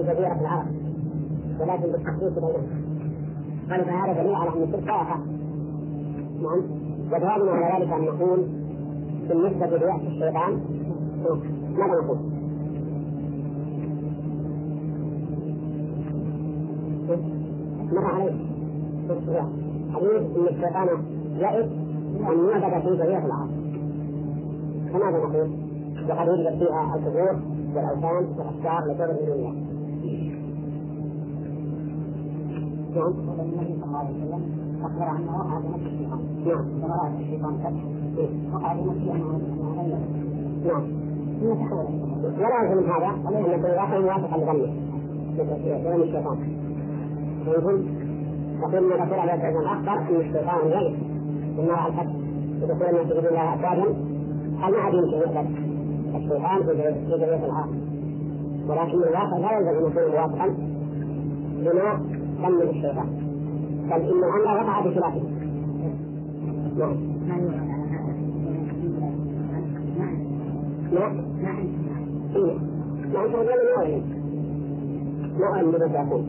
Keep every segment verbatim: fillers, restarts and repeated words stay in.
في جزيرة العرب ولكن بالتخصيص بينهم. قال فهذا دليل على أن الشرك لا يقع. نعم. وجوابنا على ذلك أن نقول بالنسبة لرياء الشيطان ماذا نقول؟ مر عليه حديث أن الشيطان يئس أن يعبد في جزيرة العرب، فماذا نقول؟ وقد وجدت فيها القبور والأوثان والأشجار لتعبد من دون الله. نعم. النبي صلى الله عليه وسلم أخبر عنه وقع بنفس الشيطان. نعم. كما رأى الشيطان فتح وقع بنفسه أنه غير. نعم. ولا يلزم من هذا أن يكون الواقع موافقا لظنه لظن الشيطان. ويقول تقول أن الرسول عليه الصلاة والسلام أخبر أن الشيطان يئس مما رأى الفتح ودخول الناس يجب الله أفواجا. قال ما عاد يمكن يقبل الشيطان في جزيرة العرب، ولكن الواقع لا يلزم أن يكون موافقا بما ظن الشيطان، بل إن الأمر وقع بخلافه. نعم. نعم. نعم. نعم. تقول لي ما أعلم ما أعلم بما تقول.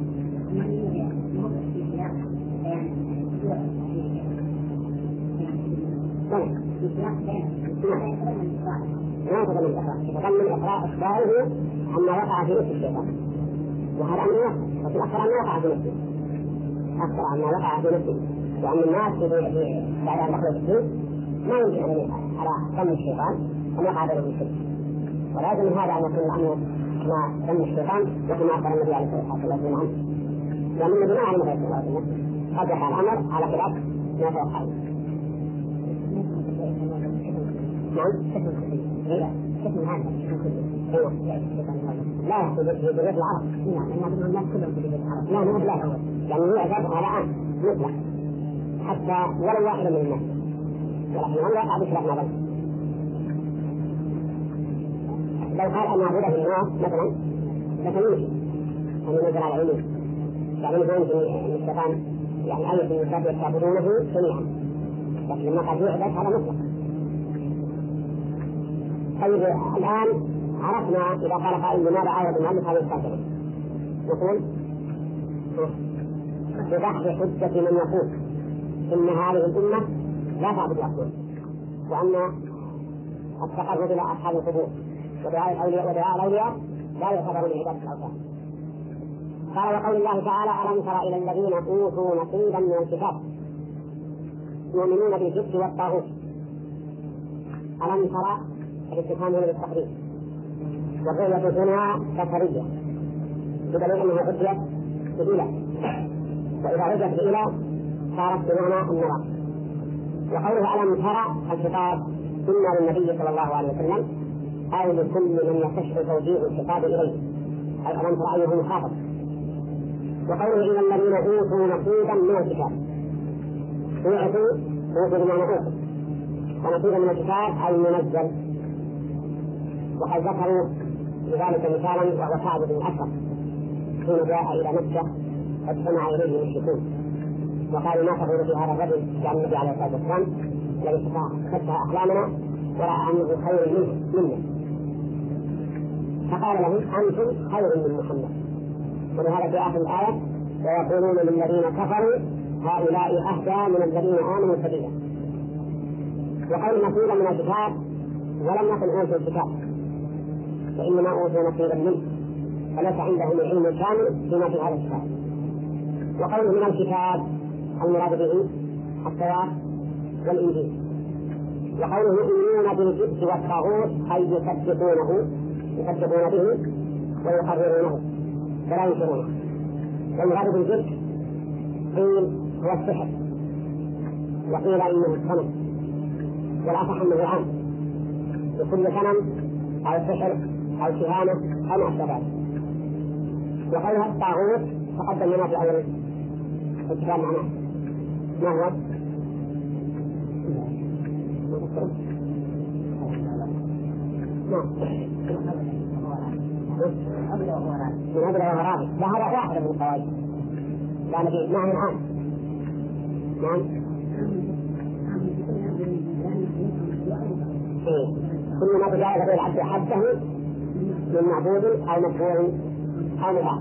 لا تظن الإقراء، تظن الإقراء إخباره عما وقع في نفس الشيطان، وهذا أمر واقع، وفي الأخر عما وقع في نفسه، أكثر عما وقع في نفسه، وأن الناس بعد أن دخلوا في الدين ما يمكن أن على ظن الشيطان أن يقع بينهم الشرك، ولازم من هذا أن يكون الأمر ما ظن الشيطان وكما أخبر النبي عليه الصلاة والسلام عنه، لأن النبي ما علم صلى الله عليه وسلم قد وقع الأمر على خلاف ما توقع. نعم. لا يحصل في جزيرة العرب. نعم. الناس كلهم في جزيرة العرب. لا مو لا هو يعني هو أساس على عام مطلق حتى ولا واحد من الناس، ولكن هم يقع بخلاف ما ظن. لو قال أن أعبده الناس مثلا لكن يمكن أن ينزل على علمه، يعني يمكن أن الشيطان يعني أي في الناس يعبدونه جميعا، لكن لما قد يعبد هذا مطلق. طيب الآن عرفنا إذا قال قائل لماذا عاود المؤلف هذه الفاتحة، نقول ببحث حجة من يقول إن هذه الأمة لا تعبد الأصنام، وأن التقرب إلى أصحاب القبور ودعاء الأولياء ودعاء الأولياء لا يعتبر من عبادة الأوثان. قال وقول الله تعالى ألم تر إلى الذين أوتوا نصيبا من الكتاب يؤمنون بالجبت والطاغوت. ألم تر الاستفهام هنا للتقريب، والرؤية هنا بصرية بدليل أنها أديت بإله، وإذا رجعت بإله صارت بمعنى النظر. وقوله ألم ترى الخطاب إما للنبي صلى الله عليه وسلم أو لكل من يستشعر توجيه الخطاب إليه، أي ألم ترى أيه مخاطب. وقوله إلى الذين أوتوا نصيبا من الكتاب، أوتوا أوتوا بمعنى أوتوا، ونصيبا من الكتاب أي منزل. وقد ذكروا لذلك مثالا وهو كعب بن الأشرف حين جاء إلى مكة فاجتمع إليه المشركون وقالوا ما تقول في هذا الرجل جاء النبي عليه الصلاة والسلام الذي فتح أحلامنا ورأى أنه خير منه منا، فقال له أنتم خير من محمد. ولهذا في آخر الآية ويقولون للذين كفروا هؤلاء أهدى من الذين آمنوا سبيلا. وقول نصيبا من الكتاب ولم يكن أوتوا الكتاب، فإنما أوتوا نصيبا منه، فليس عندهم العلم الكامل فيما في هذا الكتاب. وقوله من الكتاب المراد به التوراة والإنجيل. وقوله يؤمنون بالجبت والطاغوت أي يصدقونه يصدقون به ويقررونه ولا ينكرونه. والمراد بالجبت قيل هو السحر، وقيل إنه الصنم، والأصح أنه عام بكل صنم أو سحر أو كهانة أو ما أشبه ذلك. وقولها الطاغوت تقدم لنا في أول الكتاب معناه ما هو؟ من أجل وغرابي، لا هذا واحد من القواعد، لا نبي معنى عام. نعم. كل ما تجاوز به العبد حده من معبود أو مدفوع أو مطاع.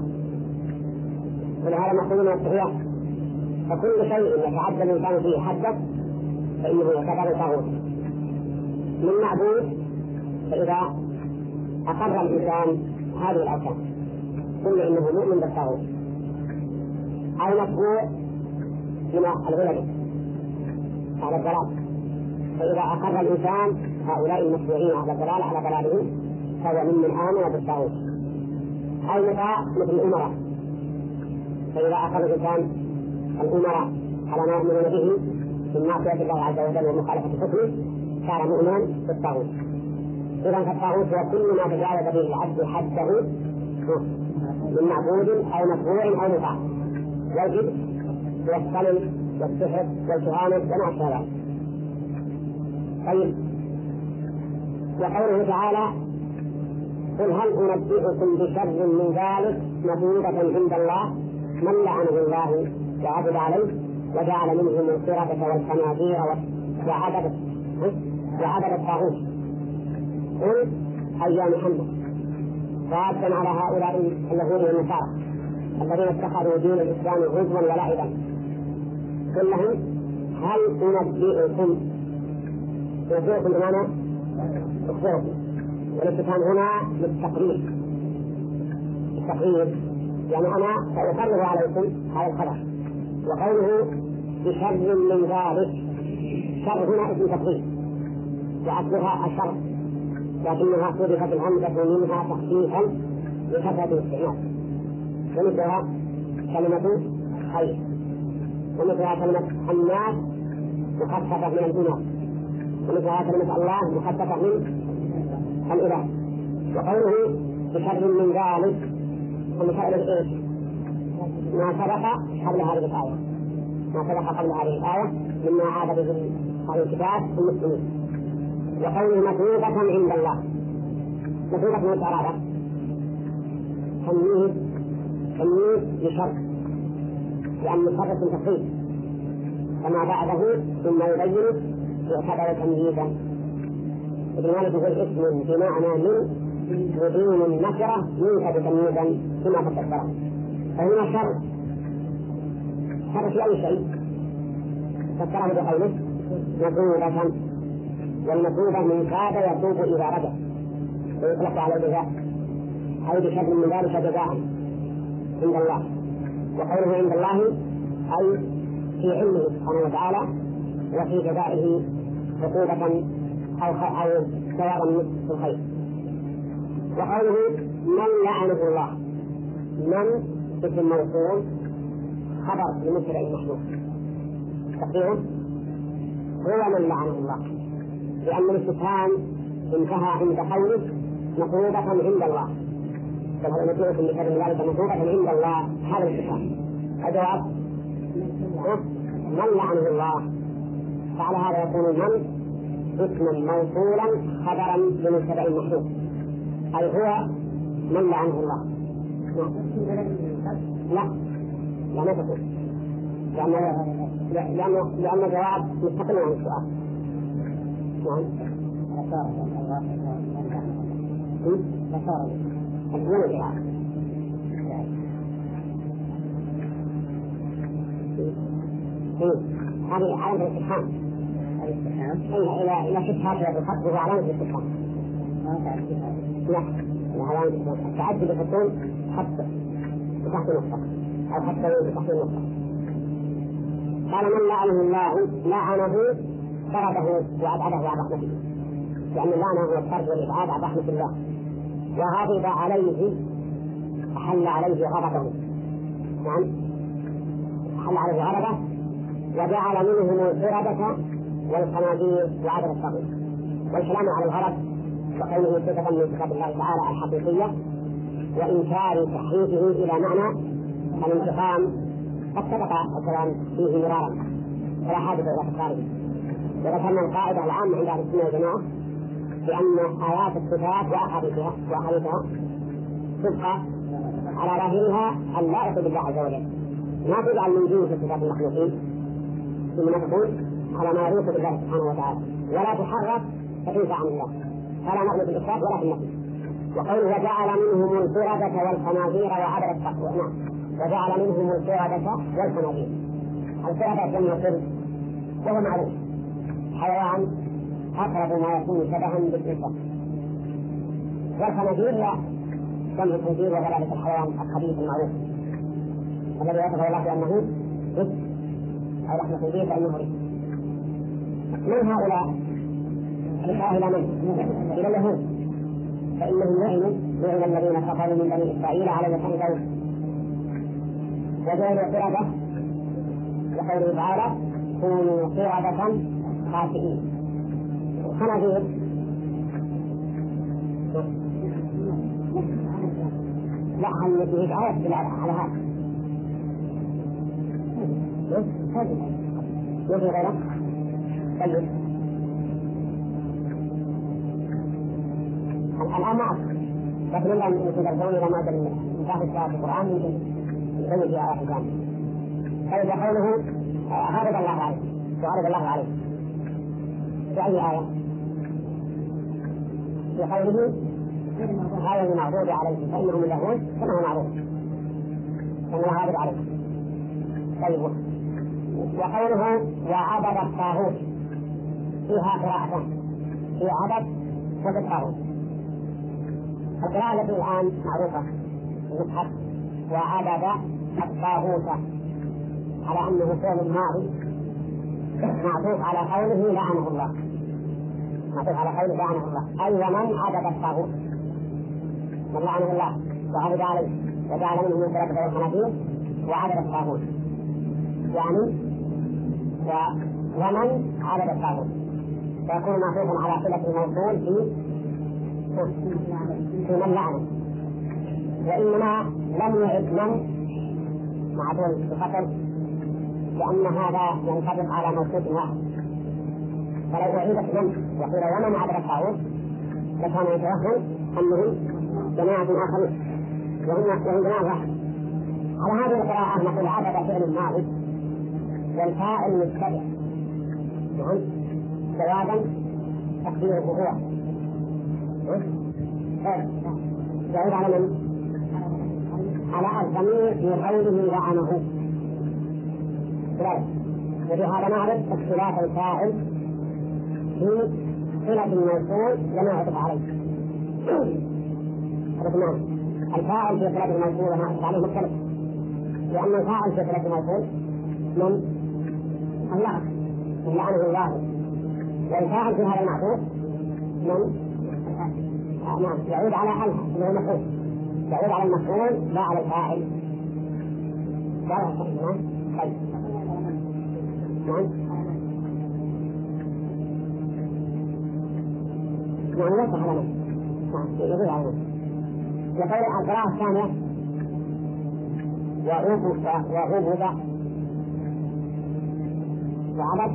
ولهذا نقول من التحية فكل شيء يتعدى الإنسان فيه حده فإنه يعتبر طاغوت من معبود. فإذا أقر الإنسان هذه الأركان قلنا إنه مؤمن بالطاغوت أو متبوع من الغلل على الضلال. فإذا أقر الإنسان هؤلاء المتبوعين على الضلال على ضلالهم فهو ممن آمن بالطاغوت. أو مطاع مثل الأمراء، فإذا أقر الإنسان الأمراء على ما يؤمنون به من معصية الله عز وجل ومخالفة حكمه صار مؤمنا بالطاغوت. إذا فالطاغوت هو كل ما تجاوز به العبد حده من معبود أو متبوع أو مطاع، والجبت والصنم والسحر والكهانة وما أشبه ذلك. طيب، وقوله تعالى قل هل أنبئكم بشر من ذلك مثوبة عند الله من لعنه الله وعبد عليه وجعل منهم القردة والخنازير وعبد وعبد الطاغوت. قل أي يا محمد ردا على هؤلاء اليهود والنصارى الذين اتخذوا دين الإسلام هزوا ولعبا، قل لهم هل أنبئكم أنبئكم بمعنى أخبركم، والاستفهام هنا للتقرير التقرير يعني أنا سأقرر عليكم هذا الخبر. وقوله بشر من ذلك، شر هنا اسم تقرير وأصلها الشر لكنها صرفت الهمزة منها تخفيفا لكثرة الاستعمال، ومثلها كلمة خير، ومثلها كلمة الناس مخففة من الإناث، ومثلها كلمة الله مخففة من الإله. وقوله بشر من ذلك ومثال إيش؟ ما سبق قبل هذه الآية، ما سبق قبل هذه الآية مما عاد به هذا الكتاب المسلمين. وقوله مثوبة عند الله، مثوبة من الإرادة تمييز تمييز لشر، لأن الشر اسم تفصيل كما بعده ثم يبين يعتبر تمييزا. ابن مالك يقول اسم بمعنى من يبين النكرة ينسب تمييزا كما قد ذكر. فهنا شر شر في أي شيء فسره بقوله مثوبة، والمثوبة من كاد يتوب إذا رجع ويطلق على الجزاء أو بشر من ذلك جزاء عند الله. وقوله عند الله أي في علمه سبحانه وتعالى وفي جزائه عقوبة أو أو ثوابا في الخير. وقوله من لعنه الله، من اسم موصول خبر لمبتدأ محذوف تقديره هو من لعنه الله، لأن الاستفهام انتهى عند قوله مطلوبة عند الله، فهذا مطلوبة بشر من ذلك مطلوبة عند الله. هذا الاستفهام الجواب من لعنه الله، فعلى هذا يكون من اسما موصولا خبرا لمبتدأ محذوف أي هو من لعنه الله. لا لا ما تقول، لأن لأن لأن الجواب مستقل عن السؤال. نعم. الجواب الجواب. هذه علامة الاستفهام. الاستفهام. إلى إلى شبهات الخط وهو علامة الاستفهام. لا لا علامة التعدي بتكون خط وتحت نقطة أو خط وتحت نقطة. قال من لعنه الله لعنه طرده وأبعده عن رحمته، لأن اللعنة هو الطرد والإبعاد عن رحمة الله. وغضب عليه أحل عليه غضبه، نعم أحل عليه غضبه وجعل منهم القردة والخنازير وعبد الطاغوت. والكلام على الغضب وقوله صفة من صفات الله تعالى الحقيقية وإنكار تحريفه إلى معنى الانتقام قد سبق الكلام فيه مرارا فلا حاجة إلى تكراره. وذكرنا القاعدة العامة عند أهل السنة والجماعة بأن آيات الصفات وأحاديثها وأحاديثها تبقى على ظاهرها اللائق بالله عز وجل، ما تجعل من جنس صفات المخلوقين إنما تكون على ما يليق بالله سبحانه وتعالى، ولا تحرف فتنفع عن الله، فلا نغلق في الإثبات ولا في النفي. وقوله وجعل منهم القردة والخنازير وعبد التقوى. نعم، وجعل منهم القردة والخنازير. القردة جمع قرد وهو معروف حيوان أقرب ما يكون شبها بالإنسان، والخنازير لا جمع خنزير وهو ذلك الحيوان الخبيث المعروف الذي وصفه الله بأنه رزق أو لحم خنزير فإنه رزق. من هؤلاء؟ الإشارة إلى من؟ إلى اليهود، فإنهم لعنوا لعن الذين كفروا من بني إسرائيل على لسان داود. وجعلوا قردة لقوله تعالى كونوا قردة خاسئين. خنازير لا هل يجب آية على هذا يجب غيره. طيب الآن ما أصل، لكن إلا أن تدرسون إلى معدل مشاهد في القرآن يمكن يبين في آيات ثانية. طيب قوله غضب الله عليه وغضب الله عليه في أي آية؟ في قوله غير المغضوب عليهم فإنهم اليهود كما هو معروف أن الله غضب عليهم. طيب وقوله وعبد الطاغوت فيها قراءة في عبد وفي الطاغوت. القراءة التي الآن معروفة في المصحف وعبد الطاغوت على أنه فعل ماضي معطوف على قوله لعنه الله، معطوف على قوله لعنه الله، أي ومن عبد الطاغوت من لعنه الله وعبد عليه وجعل منهم القردة والخنازير وعبد الطاغوت، يعني ومن عبد الطاغوت فيكون معطوفا على صلة الموصول في في من لعنه. وإنما لم يعد من مع دون الفصل لأن هذا ينطبق على موصول واحد، فلو أعيدت من وقيل ومن عبد الطاغوت لكان يتوهم أنهم جماعة آخرين وهم وهم جماعة واحد. على هذه القراءة نقول عبد فعل ماضي والفاعل مبتدأ نعم جوابا تقديره هو يعود على من؟ على الضمير في قوله لعنه. وبهذا نعرف اختلاف الفاعل في صلة الموصول لما يعطف عليه. اثنان الفاعل في صلة الموصول لما يعطف عليه مختلف، لأن الفاعل في صلة الموصول من الله من لعنه الله، والفاعل في هذا المعطوف من نعم يعود على أله اللي هو مفعول، يعود على المفعول لا على الفاعل. نعم طيب نعم يعني ليس على نفسه نعم يعود على نفسه. يقول القراءة الثانية وعبد وعبد وعبد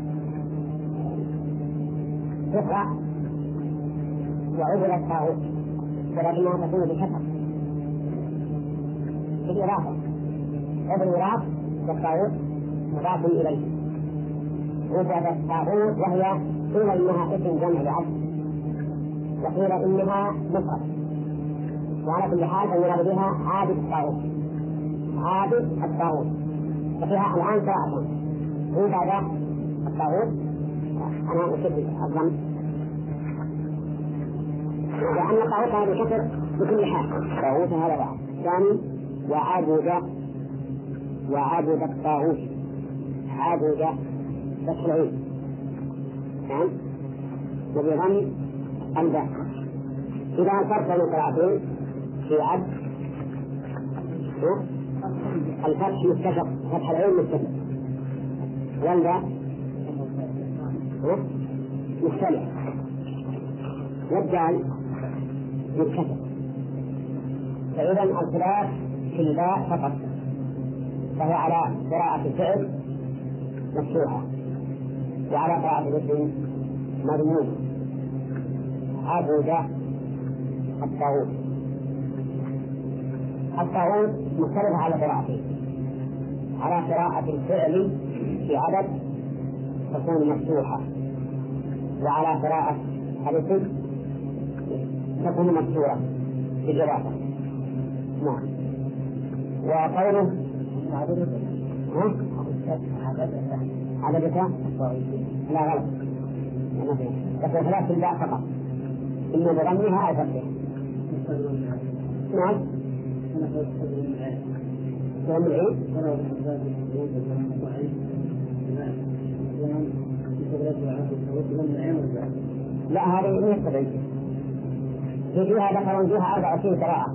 تقرأ وعبد الطاغوت ولكنها تكون بشكل بالإضافة. عبد الوراث والطاغوت مضاف إليه. عبد الطاغوت وهي قيل إنها اسم جمع لعبد وقيل إنها مفرد، وعلى كل حال فالمراد بها عابد الطاغوت عابد الطاغوت. وفيها الآن قراءة عبد الطاغوت أنا أشد الظن لأن الطاغوت هذا الكسر بكل حال. الطاغوت هذا بعض ثاني وعبد وعبد الطاغوت عبد فتح العين نعم وبضم الباء. إذا فرق بين القراءتين في عبد الفتح متفق فتح العين متفق والباء مختلف والدال متفق. فإذا الخلاف في الباء فقط، فهو على قراءة الفعل مفتوحة وعلى قراءة الاسم مضموم عبد الطاغوت. الطاغوت مختلف على قراءته، على قراءة الفعل في عدد تكون مفتوحة، وعلى قراءة الاسم تكون مكسورة بالإضافة. نعم. وقوله ها؟ عددها لا غلط بس ثلاث الباء فقط إما بضمها أو فتحها. نعم. كلام العين لا هذه من السبعين في فيها ذكر فيها أربعة وعشرين قراءة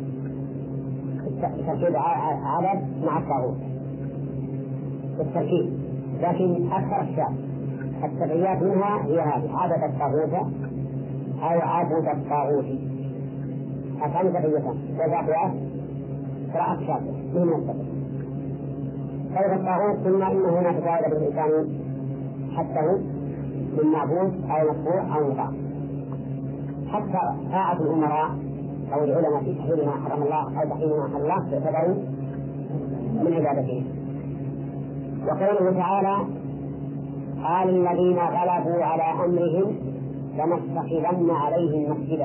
تركيب عدد مع الطاغوت التركيب، لكن أكثر الشعب السبعيات منها هي هذه عدد الطاغوت أو عدد الطاغوت أفعل سبعية وذاقيات قراءة شابة من السبع. طيب الطاغوت ثم إنه هنا تتعالى بالإنسان حتى من معبود أو مطبوع أو مطاع. حتى طاعة الأمراء أو العلماء في تحريم ما حرم الله أو تحريم ما حرم الله تعتبر من عبادتهم. وقوله تعالى قال الذين غلبوا على أمرهم لنتخذن عليهم مسجدا.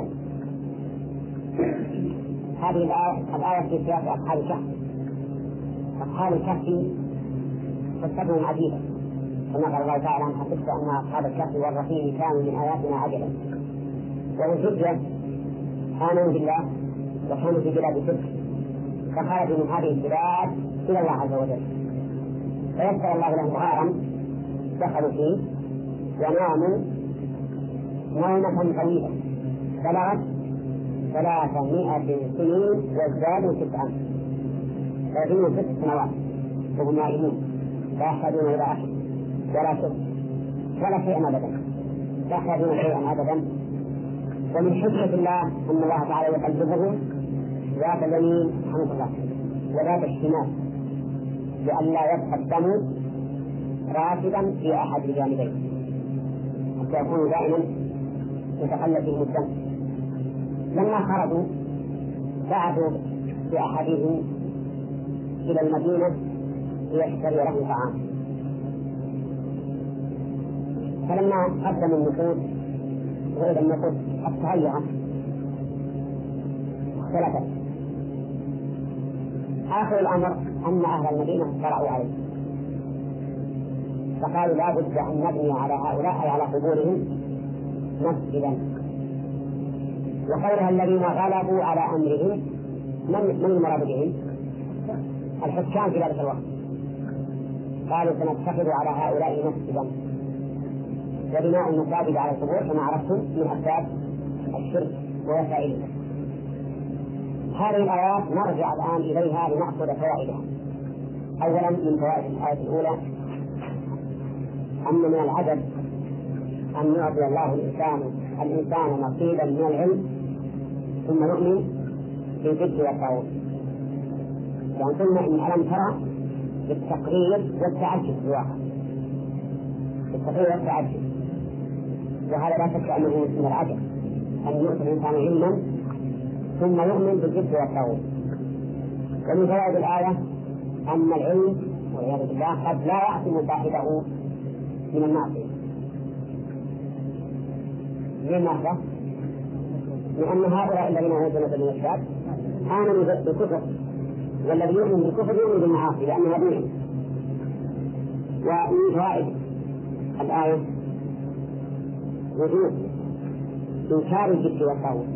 هذه الآية الآية في سياق أصحاب الكهف. أصحاب الكهف قصتهم عجيبة كما قال الله تعالى حسبت أن أصحاب الكهف والرقيم كانوا من آياتنا عجبا. والحجة آمنوا بالله وكانوا في بلاد شرك فخرجوا من هذه البلاد إلى الله عز وجل فيسر الله لهم غارا دخلوا فيه وناموا نومة طويلة بلغت ثلاثمائة سنين وازدادوا تسعا ثلاثين ست سنوات وهم نائمون لا يحتاجون إلى أكل ولا شرب ولا شيئا أبدا لا يحتاجون شيئا أبدا. ومن حكمة الله أن الله تعالى يقلبهم ذات اليمين سبحانه الله وذات الشمال لئلا يبقى الدم راشدا في أحد الجانبين حتى يكون دائما يتقلب فيهم الدم. لما خرجوا بعثوا بأحدهم إلى المدينة ليشتري له طعام فلما قدم النقود وإذا النقود قد تغيرت اختلفت. آخر الأمر أن أهل المدينة اطلعوا عليه فقالوا لا بد أن نبني على هؤلاء أي على قبورهم مسجدا. وقولها الذين غلبوا على أمرهم من من المراد بهم؟ الحكام في ذلك الوقت قالوا سنتخذ على هؤلاء مسجدا. وبناء المساجد على القبور كما عرفتم من أسباب الشرك ووسائله. هذه الآيات نرجع الآن إليها لنأخذ فوائدها. أولا من فوائد الآية الأولى أن من العجب أن يعطي الله الإنسان الإنسان نصيبا من العلم ثم يؤمن بالجد والطاغوت. يعني ثم إن ألم ترى بالتقرير والتعجب في الواقع بالتقرير والتعجب وهذا لا شك أنه من العجب أن يؤتي الإنسان علما ثم يؤمن بالجد والطاغوت. ومن فوائد الآية أن العلم والعياذ بالله قد لا يعصم صاحبه من المعصية. لماذا؟ لأن هؤلاء الذين يؤمنون بالإرشاد آمنوا بالكفر والذي يؤمن بالكفر يؤمن بالمعاصي لأنها دين. ومن فوائد الآية وجوب إنكار الجد والطاغوت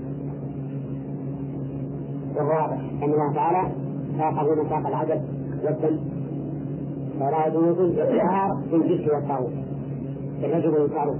والواضح أن الله تعالى ساقه مساق العدد والدم فلا يجوز الإقرار بالجد والطاغوت فيجب إنكاره.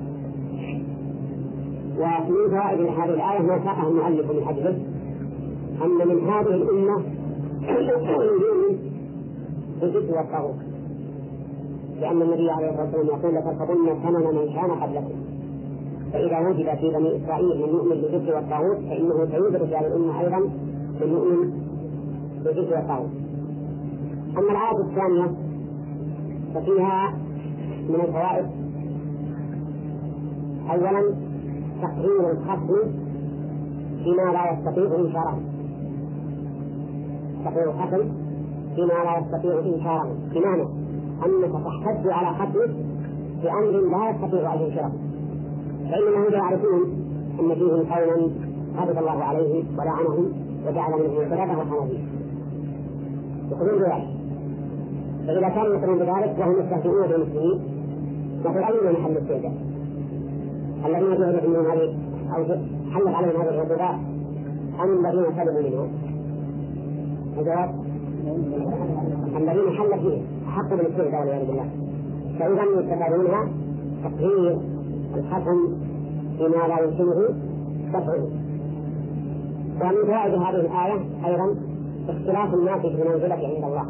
ومن فوائد هذه الآية ما ساقه المؤلف من أجله أن من هذه الأمة يؤمن بالجد والطاغوت لأن النبي عليه الصلاة والسلام يقول لتركبن ثمن من كان قبلكم فإذا وجد في بني إسرائيل من يؤمن بالجد والطاغوت فإنه سيوجد في هذه الأمة أيضا من يؤمن بالجد والطاغوت. أما الآية الثانية ففيها من الفوائد أولا تقرير الخصم فيما لا يستطيع إنكاره تقرير الخصم فيما لا يستطيع إنكاره بمعنى أنك تحتج على خصمك بأمر لا يستطيع أن ينكره فإنهم يعرفون أن فيه قولا غضب الله عليه ولعنهم وجعل منهم القردة والخنازير. يقولون بذلك. فإذا كانوا يقولون بذلك وهم يستهزئون بالمسلمين نقول أين محل السيدة الذين جهلوا منهم هذه أو حلت عليهم هذه العقوبات أم الذين سلموا منهم؟ الجواب الذين حلت فيهم حقوا بالسيدة والعياذ بالله. فإذا يستفاد منها تقرير الحكم بما لا يمكنه دفعه. ومن فوائد هذه الآية أيضا اختلاف الناس في المنزلة عند الله،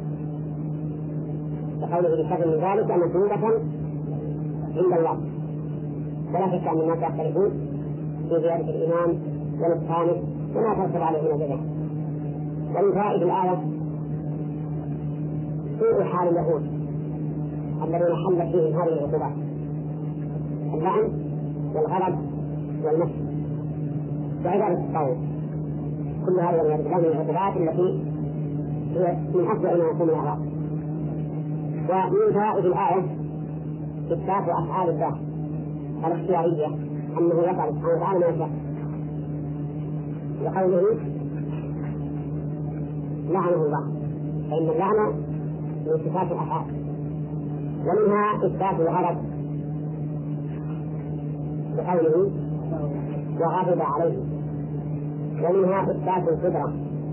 وقوله بشكل من ذلك مثوبة عند الله. ولا شك أن الناس يختلفون في زيادة الإيمان ونقصانه وما ترتب عليه نزله. ومن فوائد الآية سوء حال اليهود الذين حلت فيهم هذه العقوبات، اللعن والغضب والمسخ وعبادة الطاغوت، كل هذه من العقوبات التي هي من أسوأ ما يكون الأعراض. ومن فوائد الآية إثبات أفعال الله الاختيارية أنه يفعل سبحانه وتعالى ما يشاء، وقوله لعنه الله، فإن اللعنة من صفات الأفعال. ومنها إثبات الغضب بقوله وغضب عليه. ومنها إثبات القدرة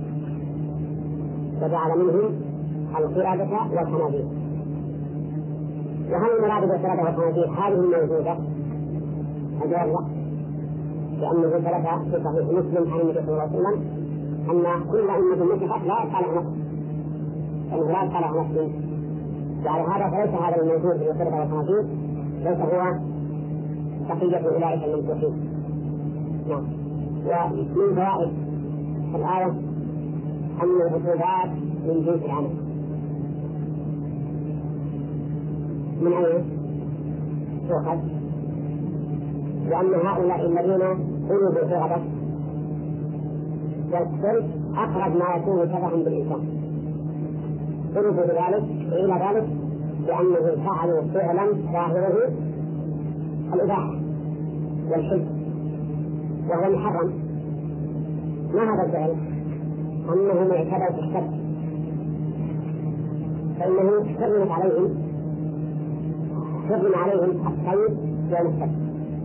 وجعل منهم القردة والخنازير. وهل المراد بالقردة والخنازير هذه الموجودة؟ الجواب لا، لأنه ثبت في صحيح مسلم عن النبي صلى الله عليه وسلم أن كل أمة مسحت لا يسأل عن نفسه، أنه لا يسأل عن نفسه. وعلى هذا فليس هذا الموجود في القردة والخنازير ليس هو بقية أولئك الممسوحين. نعم. ومن فوائد الآية أن العقوبات من جنس العمل. من أين تؤخذ؟ لأن هؤلاء الذين قلوبوا في غضب والصلب أقرب ما يكون شبها بالإنسان، قلوبوا بذلك وإلى ذلك لأنه فعلوا فعلا ظاهره الإباحة والحلم وهو محرم. ما هذا الفعل؟ أنهم اعتدوا في السبت، فإنه حرمت عليهم حرم عليهم الصيد يوم السبت،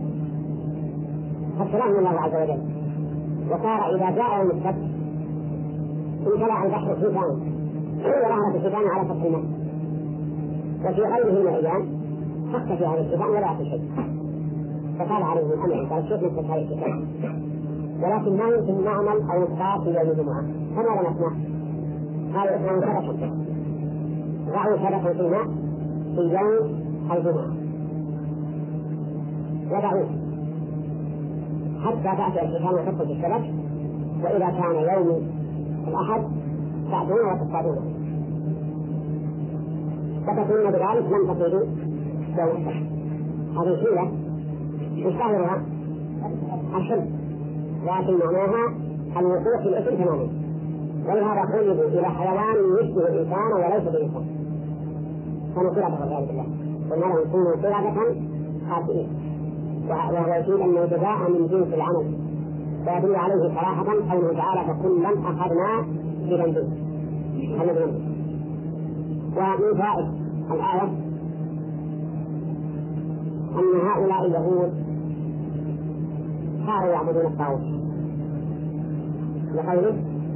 فابتلاهم الله عز وجل. وصار إذا جاء يوم السبت امتلأ البحر حيتان وظهرت الحيتان على سطح الماء، وفي غيره من الأيام حق في هذه الحيتان ولا في شيء، فقال عليهم الأمر قال شوف مثل هذه الحيتان، ولكن ما يمكن نعمل أو نصطاد في يوم الجمعة، فماذا نصنع؟ قالوا اصنعوا شبكا، ضعوا شبكا في الماء في يوم الجمعة وضعوه حتى تأتي الحيتان وتدخل في الشبك، وإذا كان يوم الأحد تأتون وتصطادون، فتكونون بذلك لم تصيدوا يوم السبت. هذه حيلة مشتهرها الحلم، لكن معناها الوقوع في الإثم تماما. ولهذا قلبوا إلى حيوان يشبه الإنسان وليس بإنسان، كانوا قردة والعياذ بالله، قلنا لهم كونوا قردة خاسئين، وهو يفيد أنه جزاء من جنس العمل، ويدل عليه صراحة قوله تعالى فكلا أخذنا بذنبه. ومن فوائد الآية أن هؤلاء اليهود صاروا يعبدون الطاغوت لقوله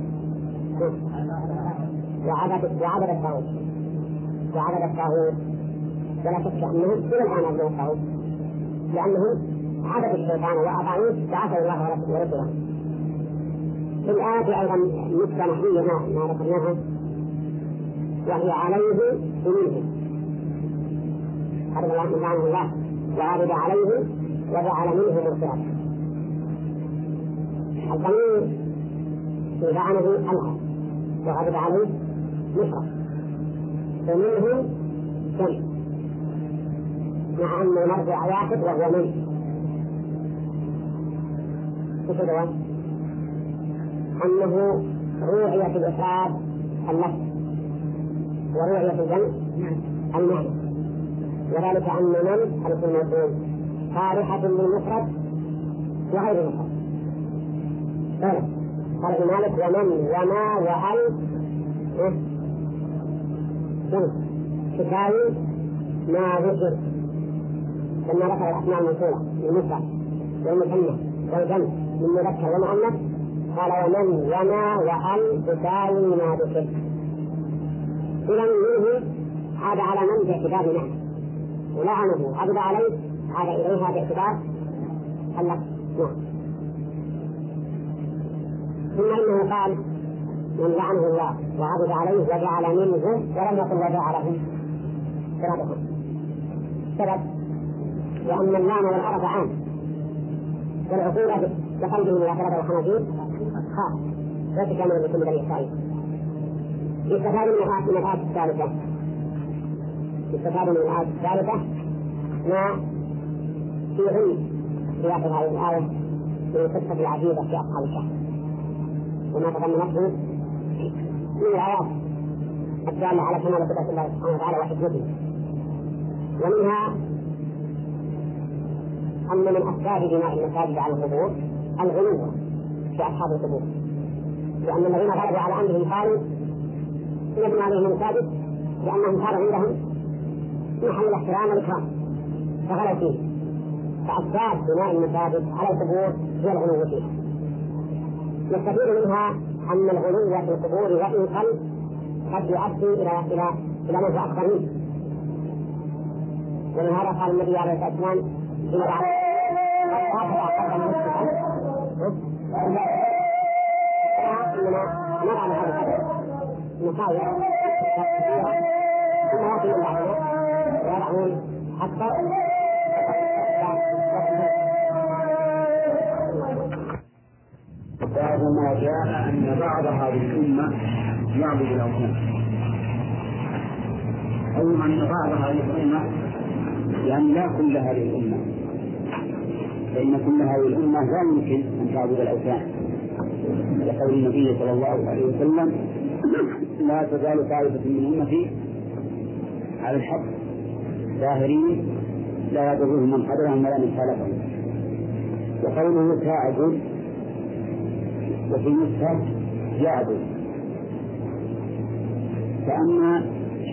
وعبد وعبد الطاغوت وعبد الطاغوت ولا شك أنهم إلى الآن يعبدون الطاغوت، لأنهم عبدوا الشيطان وأطاعوه وعصوا الله ورسوله. في الآية أيضا نكتة نحوية ما ذكرناها وهي عليه بمنه، هذا الله سبحانه الله وعبد عليه وجعل منهم القردة. الضمير في لعنه ألعب وغضب عليه مفرد، ومنهم جمع مع أنه مرجع واحد وهو من كتبه أنه روعية الإفراد اللفظ ورؤية الجمع المعنى، وذلك أن من الاسم الموصول صالحة للمفرد وغير المفرد، قال ابن مالك ومن وما وهل تساوي ما ذكر لما ذكر الأسماء الموصولة المفرد والمثنى والجمع من مذكر ومؤنث قال ومن وما وهل تساوي ما ذكر. إذا منه عاد على من باعتبار نعم ولعنه عبد عليه عاد إليها باعتبار اللفظ نعم. ثم إنه قال من لعنه الله وعبد عليه وجعل منه ولم يقل وجعله سببه سبب لأن اللام والحرف عام والعقوبة بقلبه من الآخرة والخنازير خاص لا تكامل بكل بني إسرائيل. يستفاد من الآية الثالثة يستفاد من الآية الثالثة ما في علم سياق هذه الآية من القصة العجيبة في أصحاب الكهف وما تضمنته من الآيات الدالة على كمال قدرة الله سبحانه وتعالى وحكمته. ومنها أن من أسباب بناء المساجد على القبور الغلو في أصحاب القبور، لأن الذين غلبوا على أمرهم قالوا نبني عليهم المساجد لأنهم صار عندهم محل الاحترام والإكرام فغلوا فيه. فأسباب بناء المساجد على القبور هي الغلو فيها. نستفيد منها أن الغلو في القبور وإن قل قد يؤدي إلى إلى إلى نزع أكثر منه. ولهذا قال النبي عليه الصلاة والسلام إلى بعض إننا نرى من هذا الحدث مصايب كثيرة ثم يأتي من بعضنا ويضعون أكثر. باب ما جاء أن بعض هذه الأمة يعبد الأوثان، أو أن بعض هذه الأمة يعني لا كل هذه الأمة، فإن كل هذه الأمة لا يمكن أن تعبد الأوثان، لقول النبي صلى الله عليه وسلم لا تزال طائفة من أمتي على الحق ظاهرين لا يضرهم من قدرهم ولا من خالفهم. وقوله تعبد وفي نسخة يعبد، فأما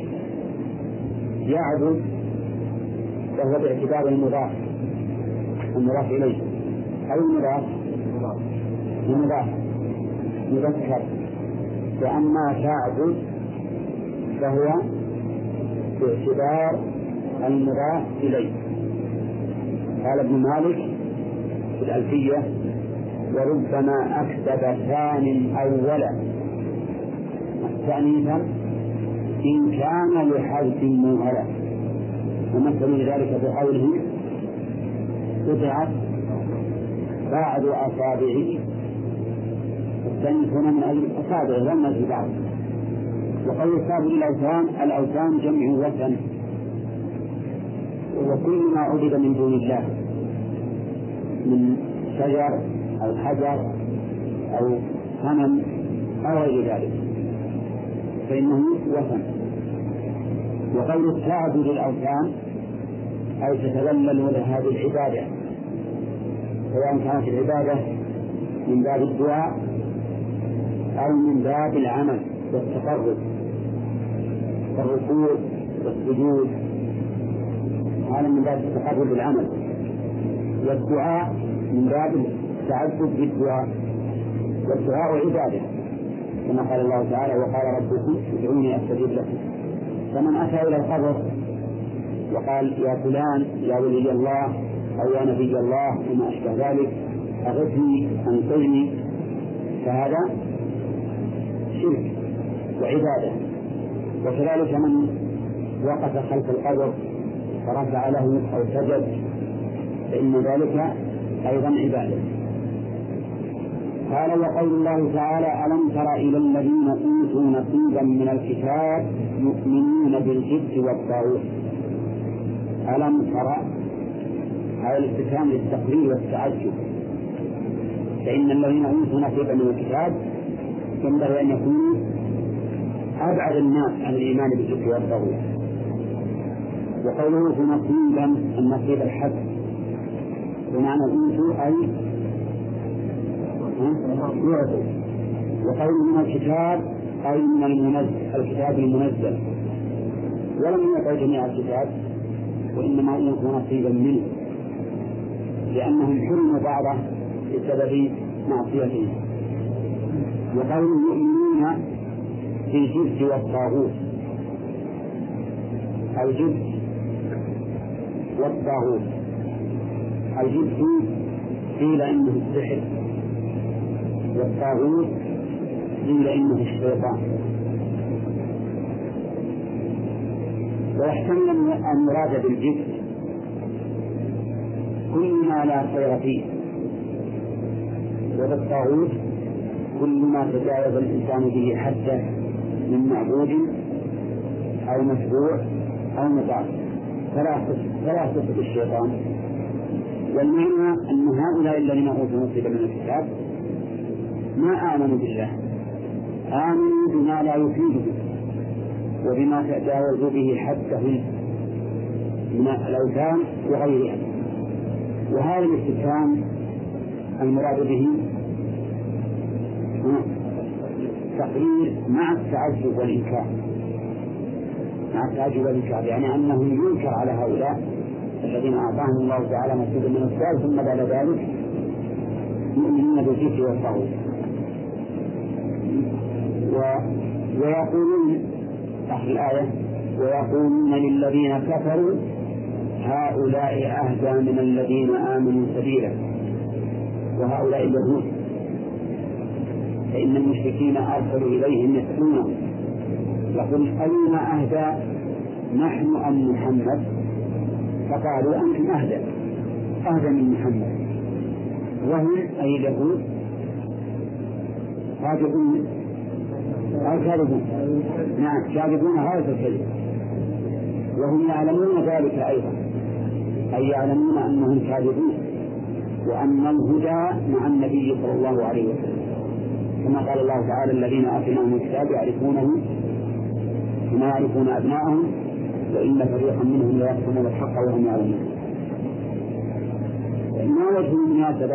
يعبد فهو باعتبار المضاف المضاف إليه أو المضاف المضاف مذكر، وأما تعبد فهو باعتبار المضاف إليه. قال ابن مالك في الألفية وربما أكتب ثان أولا تأنيثا إن كان لحذف موهلة، ومثل ذلك بقوله قطعت بعض أصابعه التأنيث من الأصابع لما في بعض. وقول الصابع الأوثان الأوثان جمع وثن، وكل ما عبد من دون الله من شجر أو حجر أو صنم أو غير ذلك فإنه وثن. وقول التعبد للأوثان أي تتذلل لهذه العبادة، سواء كانت العبادة من باب الدعاء أو من باب العمل والتقرب والركوع والسجود، هذا من باب التقرب بالعمل، والدعاء من باب التعبد بالدعاء، والدعاء عبادة كما قال الله تعالى وقال ربكم ادعوني أستجب لكم. فمن أتى إلى القبر وقال يا فلان يا ولي الله أو يا نبي الله وما أشبه ذلك أغثني أنقذني، فهذا شرك وعبادة. وكذلك من وقف خلف القبر فرفع له أو سجد فإن ذلك أيضا عبادة. قال وقول الله تعالى ألم تر إلى الذين أوتوا نصيبا من الكتاب يؤمنون بالجبت والطاغوت. ألم تر هذا الاستفهام للتقرير والتعجب، فإن الذين أوتوا نصيبا من الكتاب ينبغي أن يكونوا أبعد الناس عن الإيمان بالجبت والطاغوت. وقوله في نصيبا النصيب الحق بمعنى أوتوا أي يعطوا. وقول من الكتاب قول من المنزل الكتاب المنزل، ولم يعطوا جميع الكتاب وإنما أوتوا نصيبا منه لأنهم حرموا بعضه بسبب معصيتهم. وقول المؤمنون في الجبت والطاغوت، الجبت والطاغوت. الجبت قيل إنه السحر، والطاغوت قيل إنه الشيطان. ويحتمل أن يراد بالجبت كل ما لا خير فيه، وبالطاغوت كل ما تجاوز الإنسان به حتى من معبود أو مشروع أو مطاع، فلا تصف الشيطان. والمعنى أن هؤلاء الذين أوتوا نصيبا من الكتاب ما آمنوا بالله، آمنوا بما لا يفيدهم وبما تجاوزوا به حدهم من الأوثان وغيرها. وهذا الاستفهام المراد به تقرير مع التعجب والإنكار، مع التعجب والإنكار، يعني أنه ينكر على هؤلاء الذين أعطاهم الله تعالى نصيبا من الكتاب ثم بعد ذلك يؤمنون بالجبت والطاغوت. ويقولون أهل الآية ويقولون للذين كفروا هؤلاء أهدى من الذين آمنوا سبيلا، وهؤلاء اليهود، فإن المشركين أرسلوا إليهم يسألونهم يقول أينا أهدى نحن أم محمد؟ فقالوا أنتم أهدى أهدى من محمد. وهم أي اليهود صادقون أو كاذبون؟ نعم كاذبون غاية الكذب، وهم يعلمون ذلك أيضا، أي يعلمون أنهم كاذبون وأن الهدى مع النبي صلى الله عليه وسلم، كما قال الله تعالى الذين آتيناهم الكتاب يعرفونه كما يعرفون أبناءهم وإن فريقا منهم ليكتمون الحق وهم يعلمون. ما وجه المناسبة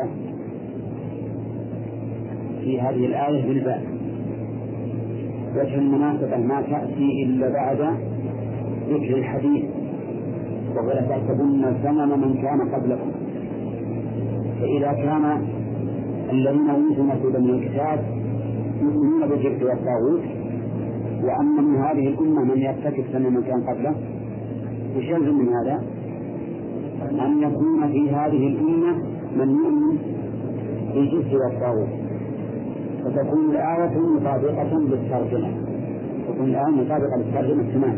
في هذه الآية بالباء؟ وجه المناسبة ما تأتي إلا بعد ذكر الحديث ولا تحسبن زمن من كان قبلكم. فإذا كان الذين أوتوا نصيبا من الكتاب يؤمنون بالجبت والطاغوت، وأما من هذه الأمة من يرتكب سنة من كان قبله، وشيء من هذا أن يكون في هذه الأمة من يؤمن بالجبت والطاغوت، فتكون الآية مطابقة للترجمة، تكون الآية مطابقة للترجمة تماما.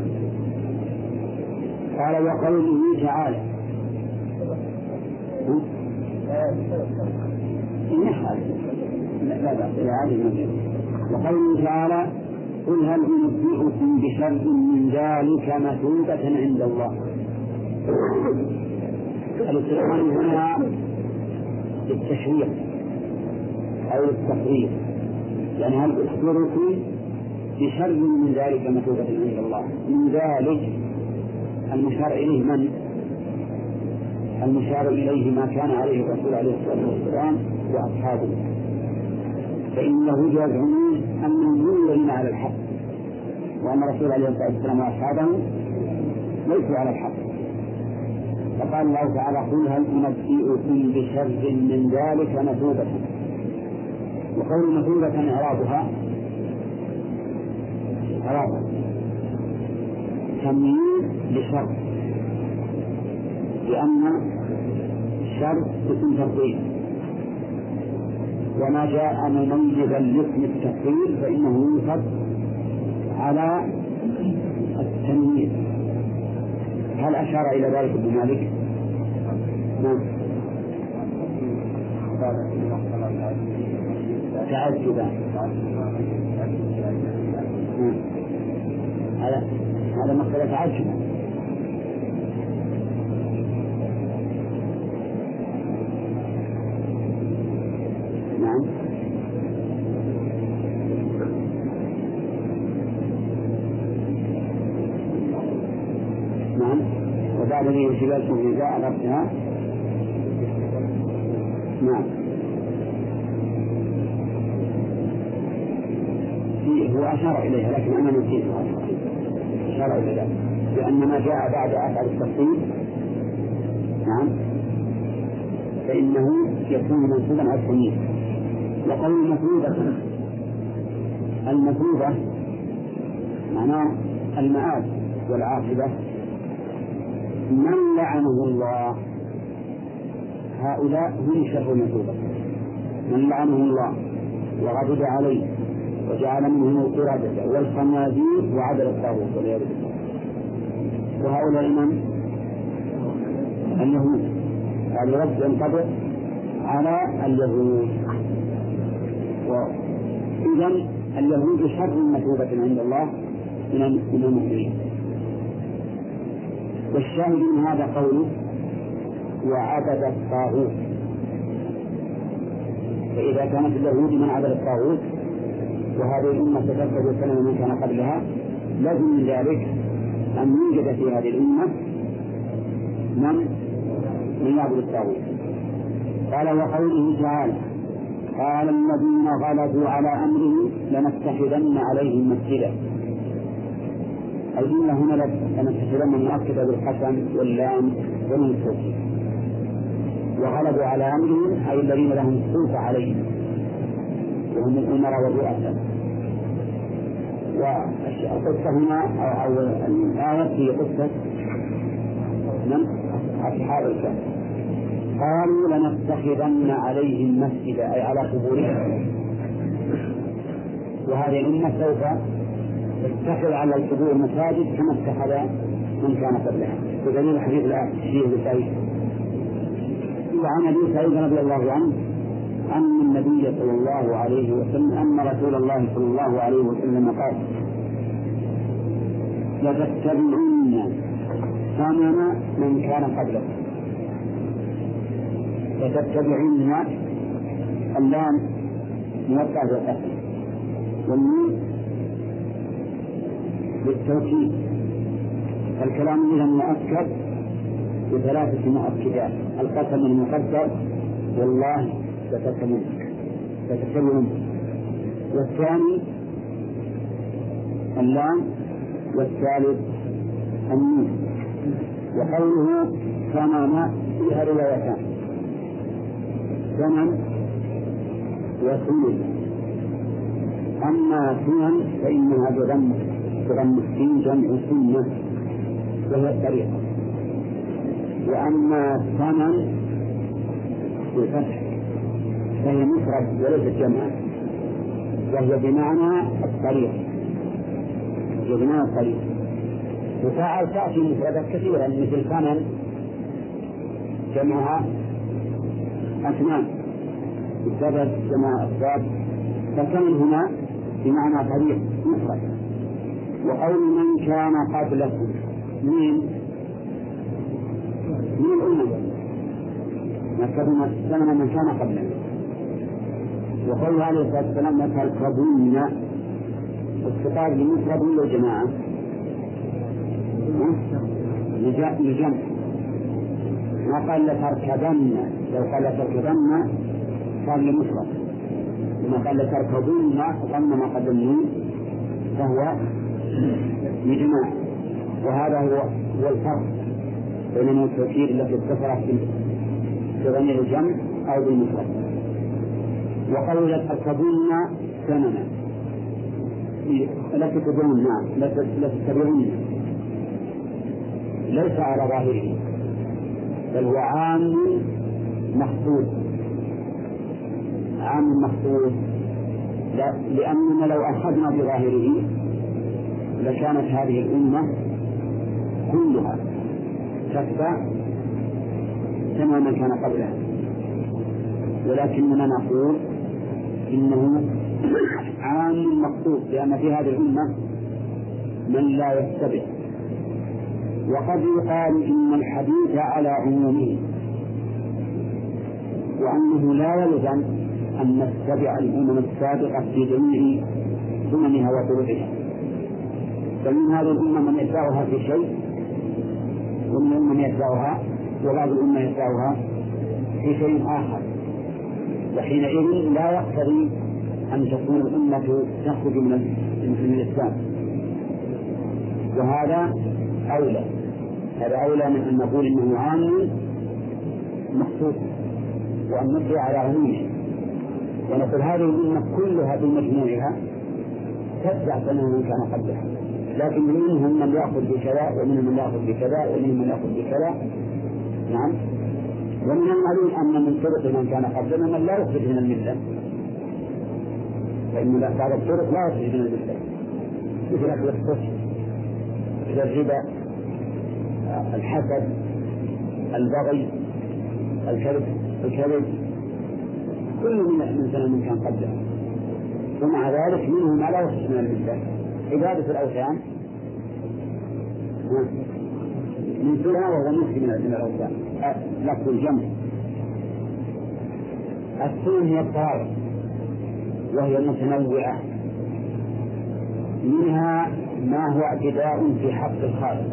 قال وقوله تعالى لا لا لا وقوله تعالى قل هل أنبئكم بشر من ذلك مثوبة عند الله. الاستعمال هنا للتشريع أو للتقرير، يعني هل أخبركم بشر من ذلك مثوبة عند الله. من ذلك المشار إليه من؟ المشار إليه ما كان عليه الرسول عليه الصلاة والسلام وأصحابه، فإنه يزعمون أنهم هم الذين على الحق، وأن الرسول عليه الصلاة والسلام وأصحابه ليسوا على الحق. فقال الله تعالى قل هل أنبئكم بشر من ذلك مثوبة. وقول مثوبة إعرابها إعرابها تمييز لشر، لأن الشر اسم تفضيل، وما جاء مميزا لاسم التفضيل فإنه ينصب على التمييز. هل أشار إلى ذلك ابن مالك؟ نعم تعجبا. هذا هذا مسألة تعجبا. نعم نعم وبعد ذي انشبالكم في ذا عرفتها. نعم هو أشار إليها لكن أنا نسيتها. أشار إلى ذلك لأن ما جاء بعد أفعل التفصيل نعم فإنه يكون منصوبا على التمييز. وقول المفروضة المفروضة معناه المآب والعاقبة. من لعنه الله هؤلاء هم شر المفروضة. من لعنه الله وغضب عليه وجعل منهم القردة والخنازير وعبد الطاغوت والعياذ بالله. وهؤلاء من اليهود. الرد ينطبق على اليهود. وإذن اليهود شر مثوبة عند الله من المسلمين. والشاهد من هذا قوله وعبد الطاغوت. فإذا كانت اليهود من عبد الطاغوت وهذه الأمة تتبع سنة من كان قبلها لازم من ذلك أن يوجد في هذه الأمة من من يعبد الطاغوت. قال وقوله تعالى قال الذين غلبوا على أمره لنتخذن عليهم مسجدا. الجملة هنا لنتخذن مؤكدة بالقسم واللام ومن التوكيد. وغلبوا على أمرهم أي الذين لهم السلطة عليهم وهم الأمراء والرؤساء. والقصة هنا أو الآية هي قصة من أصحاب الكهف. قالوا لنتخذن عليهم مسجدا أي على قبورهم. وهذه الأمة سوف تتخذ على القبور مساجد كما اتخذ من كان قبلها. بدليل حديث الشيخ سعيد وعن أبي سعيد رضي الله عنه أن النبي صلى الله عليه وسلم أن رسول الله صلى الله عليه وسلم قال لتتبعن سنن من كان قبلكم. لتتبعن اللام موقع بالقسم والميم بالتوكيد. الكلام إذا مؤكد بثلاثة مؤكدات: القسم المقدر والله لتتكلم، والثاني اللام، والثالث النون. وقوله ثمن فيها روايتان: ثمن وثمن. أما ثمن فإنها بضم بضم السين جمع سنة وهي الطريقة. وأما ثمن بفتح فهي مفرد وليست جمعا وهي بمعنى الطريق بمعنى الطريق. وفعل تأتي مفردات كثيرا مثل ثمن جمعها أثمان بسبب جمع أسباب، فثمن هنا بمعنى طريق مفرد. وقول من كان قبلكم من من الأمة نكتبنا ثمن من كان قبلنا. وقول عليه الصلاة والسلام لتركبن الخطاب لمفرد ولا جماعة؟ لجمع. ما قال لتركبن، لو قال لتركبن قال لمفرد، وما قال لتركبن ظن ما قدمه فهو لجماعة. وهذا هو هو الفرق بين التوكيد التي اتصلت بضمير الجمع أو بالمفرد. وقالوا لتركبن سننا لا تتبعون لا تتبعون ليس على ظاهره بل هو عام مخصوص عام مخصوص لأننا لو أخذنا بظاهره لكانت هذه الأمة كلها تتبع كما من كان قبلها. ولكننا نقول إنه عام مخصوص لأن في هذه الأمة من لا يتبع. وقد يقال إن الحديث على عمومه وأنه لا يلزم أن نتبع الأمم السابقة في جميع سننها وطرقها، فمن هذه الأمة من يتبعها في شيء ومن الأمم يتبعها وبعض الأمة يتبعها في شيء آخر. وحينئذ لا يقتضي أن تكون الأمة تخرج من من الإسلام، وهذا أولى هذا أولى من أن نقول إنه عام مخصوص وأن نطلع على عمومه، ونقول هذه الأمة كلها بمجموعها تتبع سنة من كان قبلها، لكن منهم من يأخذ بكذا ومنهم من يأخذ بكذا ومنهم من يأخذ بكذا. نعم. ومن المعلوم أن من طرق من كان قبلنا من لا يخرج من الملة، فإن بعض الطرق لا يخرج من الملة، مثل أكل الصفر، مثل الربا، الحسد، البغي، الكذب الكذب كل من سنة من كان قبلها. ومع ذلك منهم ما لا يخرج من الملة. عبادة الأوثان من سنة وهو نصف من الأوثان، لفظ الجمع. السنة هي الطهارة وهي متنوعة، منها ما هو اعتداء في حق الخالق،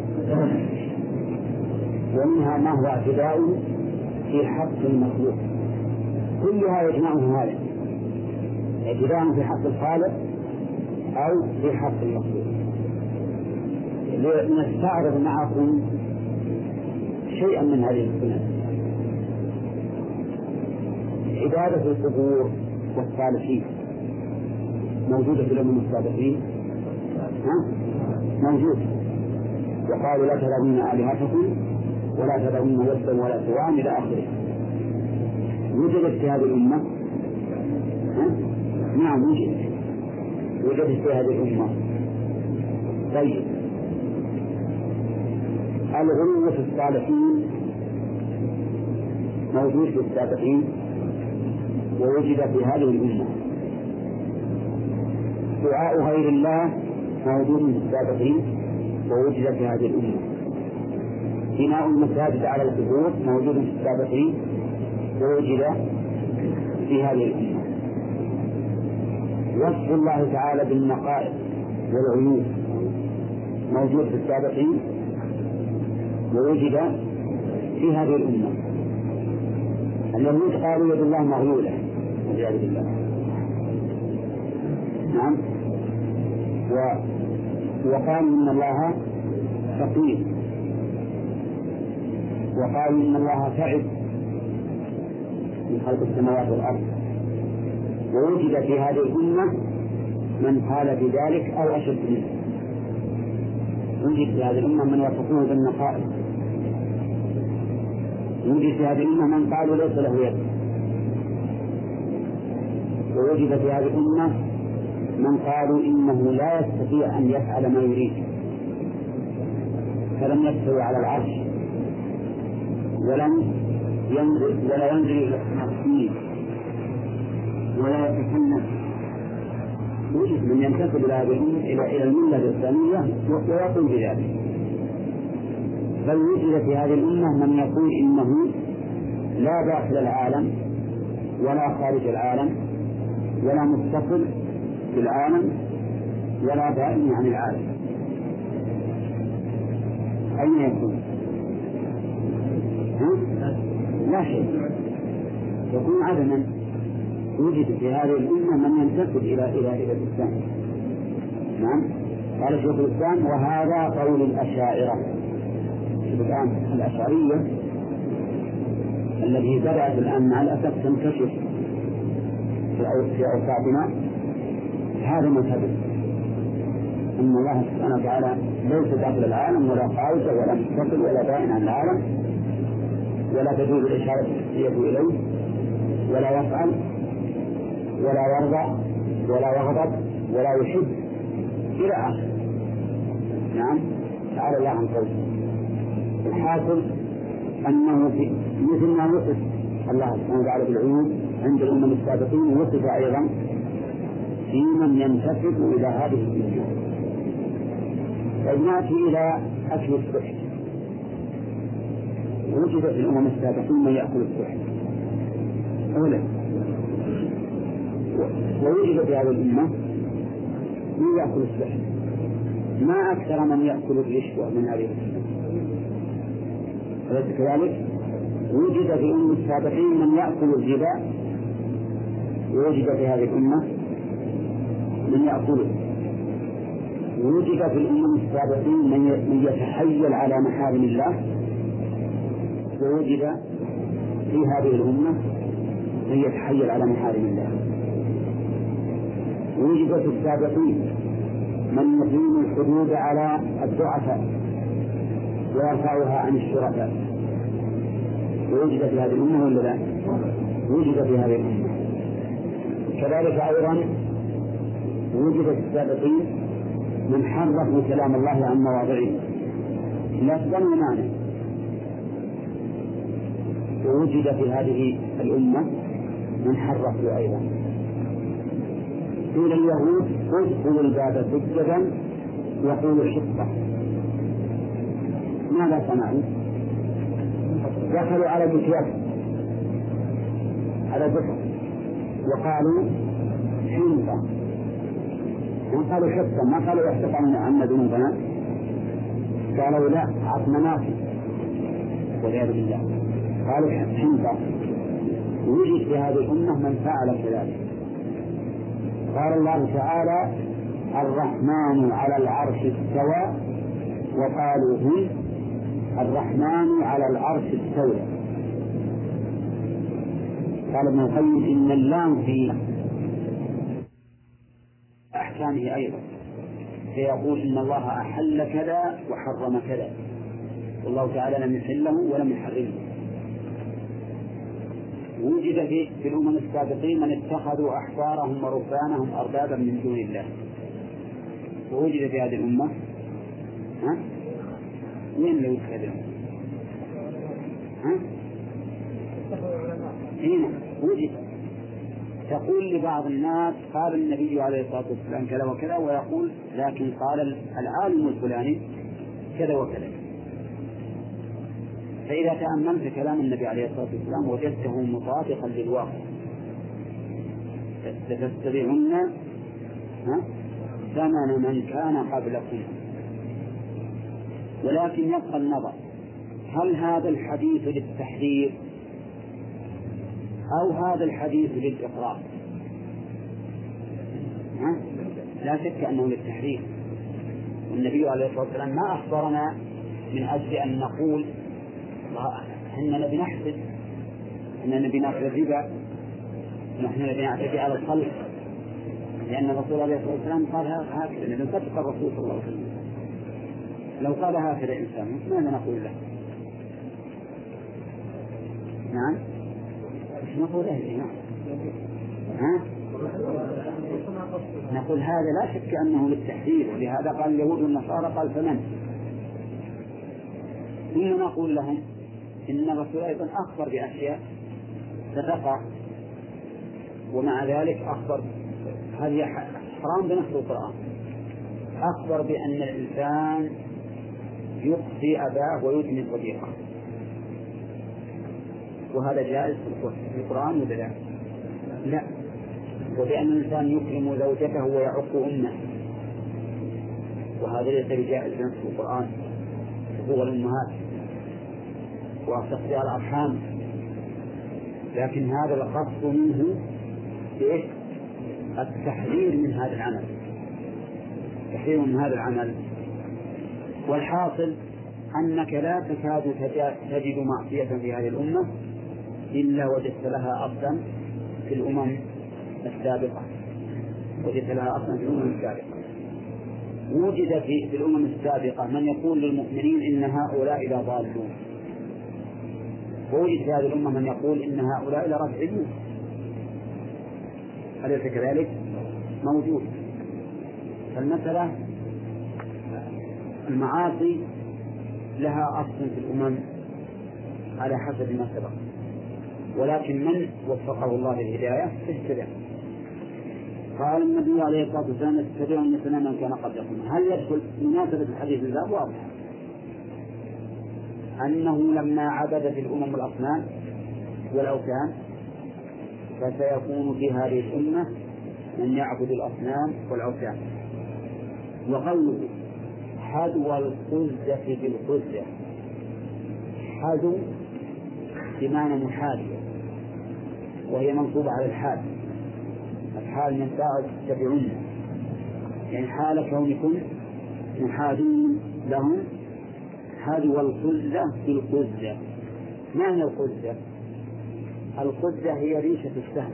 ومنها ما هو اعتداء في حق المخلوق، كلها يجمعه هذا، اعتداء في حق الخالق أو في حق المخلوق. لنستعرض معكم شيئا من هذه السنن. عبادة القبور والصالحين موجودة في الأمم السابقين، موجود. وقالوا لا تذرون آلهتكم ولا تذرون ودا ولا سواعا إلى آخره. وجدت في هذه الأمة؟ نعم وجدت وجدت في هذه الأمة. طيب، الغلو في الصالحين موجود في السابقين ووجد في هذه الأمة. دعاء غير الله موجود في السابقين ووجد في هذه الأمة. بناء المساجد على القبور موجود في السابقين ووجد في هذه الأمة. وصف الله تعالى بالنقائص والعيوب موجود في السابقين ووجد في هذه الأمة. اليهود قالوا يد الله مغلولة والعياذ بالله. نعم. و... وقالوا إن الله فقير، وقالوا إن الله تعب من خلق السماوات والأرض. ووجد في هذه الأمة من قال بذلك أو أشد منه. وجد في هذه الأمة من وصفوه بالنقائص. وجد في هذه الأمة من قالوا ليس له يد. ووجد في هذه الأمة من قالوا إنه لا يستطيع أن يفعل ما يريد، فلم يستوي على العرش ولم ينزل ولا ينزل إلى السماء ولا يتكلم. وجد من ينتسب إلى الملة الإسلامية ويقول بذلك. بل وجد في هذه الأمة من يقول إنه لا داخل العالم ولا خارج العالم ولا متصل بالعالم ولا بائن عن العالم. أين يكون؟ لا شيء، يكون عدما. وجد في هذه الأمة من ينتسب إلى إلى إلى الإسلام. نعم. قال شيخ الإسلام وهذا قول الأشاعرة. الآن الأشعرية التي بدأت الآن مع الأسف تنكشف في أوساطنا، هذا مذهب أن الله سبحانه وتعالى ليس داخل العالم ولا خارجه ولا متصل ولا بائن عن العالم، ولا تجوز الإشارة إليه ولا يفعل ولا يرضى ولا يغضب ولا يحب إلى آخره. نعم. تعالى الله عن قوله. الحاصل أنه في مثل ما وصف الله سبحانه وتعالى بالعيوب عند الأمم السابقين وصف أيضا في من ينتسب إلى هذه الأمة. فنأتي إلى أكل السحت. وجد في الأمم السابقين من يأكل السحت أولا، ووجد في هذه الأمة من يأكل السحت. ما أكثر من يأكل الرشوة من هذه الأمة. أليس كذلك؟ وجد في الأمم السابقين من يأكل الربا، ووجد في هذه الأمة من يأكله. وجد في الأمم السابقين من يتحيل على محارم الله، ووجد في هذه الأمة من يتحيل على محارم الله. ووجد في السابقين من يقيم الحدود على الضعفاء ويرفعها عن الشرفاء، ووجد في هذه الأمة ولا لا؟ وجد في هذه الأمة. كذلك أيضا وجد في السابقين من حرفوا كلام الله عن مواضعه لفظا ومعنى، ووجد في هذه الأمة من حرفوا أيضا. قيل اليهود ادخلوا الباب سجدا وقولوا حطة، ماذا صنعوا؟ دخلوا على بكيات على بكر وقالوا حنطة، ما قالوا حطة، ما قالوا يحطط عنا ذنوبنا، قالوا لا عطنا نافي والعياذ بالله، قالوا حنطة. وجد في هذه الأمة من فعل كذلك. قال الله تعالى الرحمن على العرش استوى، وقالوا هم الرحمن على العرش استوى. قال ابن القيم إن اللام في أحكامه أيضا، فيقول إن الله أحل كذا وحرم كذا، والله تعالى لم يحله ولم يحرمه. وجد في الأمم السابقين من اتخذوا أحبارهم ورهبانهم أربابا من دون الله، ووجد في هذه الأمة ها؟ مين اللي وجد؟ ها؟ هنا وجد. تقول لبعض الناس قال النبي عليه الصلاة والسلام كذا وكذا، ويقول لكن قال العالم الفلاني كذا وكذا. فإذا تأملت كلام النبي عليه الصلاة والسلام وجدته مطابقا للواقع لتتبعن زمن من كان قبلكم. ولكن يبقى النظر، هل هذا الحديث للتحذير أو هذا الحديث للإقرار؟ لا شك أنه للتحذير. والنبي عليه الصلاة والسلام ما أخبرنا من أجل أن نقول إننا بنحسد، إننا بنأخذ الربا، نحن بنعتدي على الخلق، لأن الرسول عليه الصلاة والسلام قال هكذا. لم تتقى الرسول صلى الله عليه وسلم لو قال هكذا إنسان ماذا نقول له؟ نعم مش نقول له نعم ها؟ نقول هذا لا شك أنه للتحذير، ولهذا قال اليهود والنصارى قال فمن. ثم نقول لهم إن الرسول أيضا أخبر بأشياء ستقع، ومع ذلك أخبر هذه حرام بنص القرآن، أخبر بأن الإنسان يقصي أباه ويدمن صديقه، وهذا جائز في القرآن ولا لا؟ لا. وبأن الإنسان يكرم زوجته ويعق أمه، وهذا ليس بجائز بنص القرآن، هو الأمهات وتقطيع الأرحام. لكن هذا القصد منه بإيش؟ التحذير من هذا العمل، التحذير من هذا العمل. والحاصل أنك لا تكاد تجد معصية في هذه الأمة إلا وجدت لها أصلا في الأمم السابقة، وجدت لها أصلا في الأمم السابقة. وجد في الأمم السابقة من يقول للمؤمنين إن هؤلاء لضالون، ووجد في هذه الأمة من يقول إن هؤلاء لرجعيون. أليس كذلك؟ موجود. فالمسألة المعاصي لها أصل في الأمم على حسب ما سبق، ولكن من وفقه الله للهداية اهتدى. قال النبي عليه الصلاة والسلام اتبعوا مثل من كان قبلكم. هل يدخل مناسبة الحديث الباب؟ واضح أنه لما عبدت الأمم الأصنام والأوثان فسيكون في هذه الأمة من يعبد الأصنام والأوثان. وقوله حذو القزة بالقزة، حذو بمعنى محاذية، وهي منصوبة على الحال، الحال من فاعل تتبعون، يعني حال كونكم محاذين لهم. هذه والقزة بالقزة. معنى القزة؟ القزة هي ريشة السهم.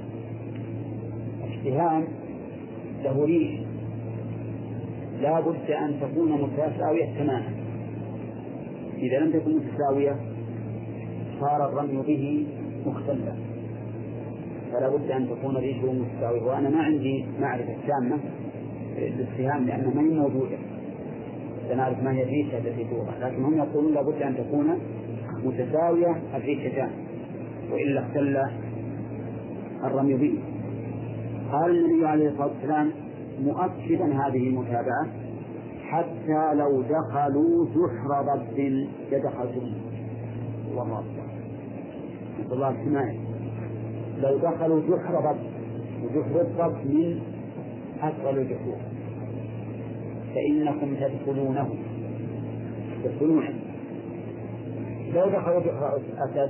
السهام له ريش لا بد أن تكون متساوية تماما. إذا لم تكن متساوية صار الرمي به مختلفا، فلا بد أن تكون ريشه متساوية. وأنا ما عندي معرفة تامة للسهام لأنها ما هي موجودة، سنعرف ما هي الريشة التي توضع، لكن هم يقولون لا بد أن تكون متساوية الريشتان وإلا اختل الرمي به. قال النبي عليه الصلاة والسلام مؤكدا هذه المتابعة: حتى لو دخلوا جحر ضب لدخلتم. الله أكبر، نسأل الله الحماية. لو دخلوا جحر ضب، وجحر الضب من أثقل الجحور، فإنكم تدخلونه تدخلونه. لو دخلوا جحر أسد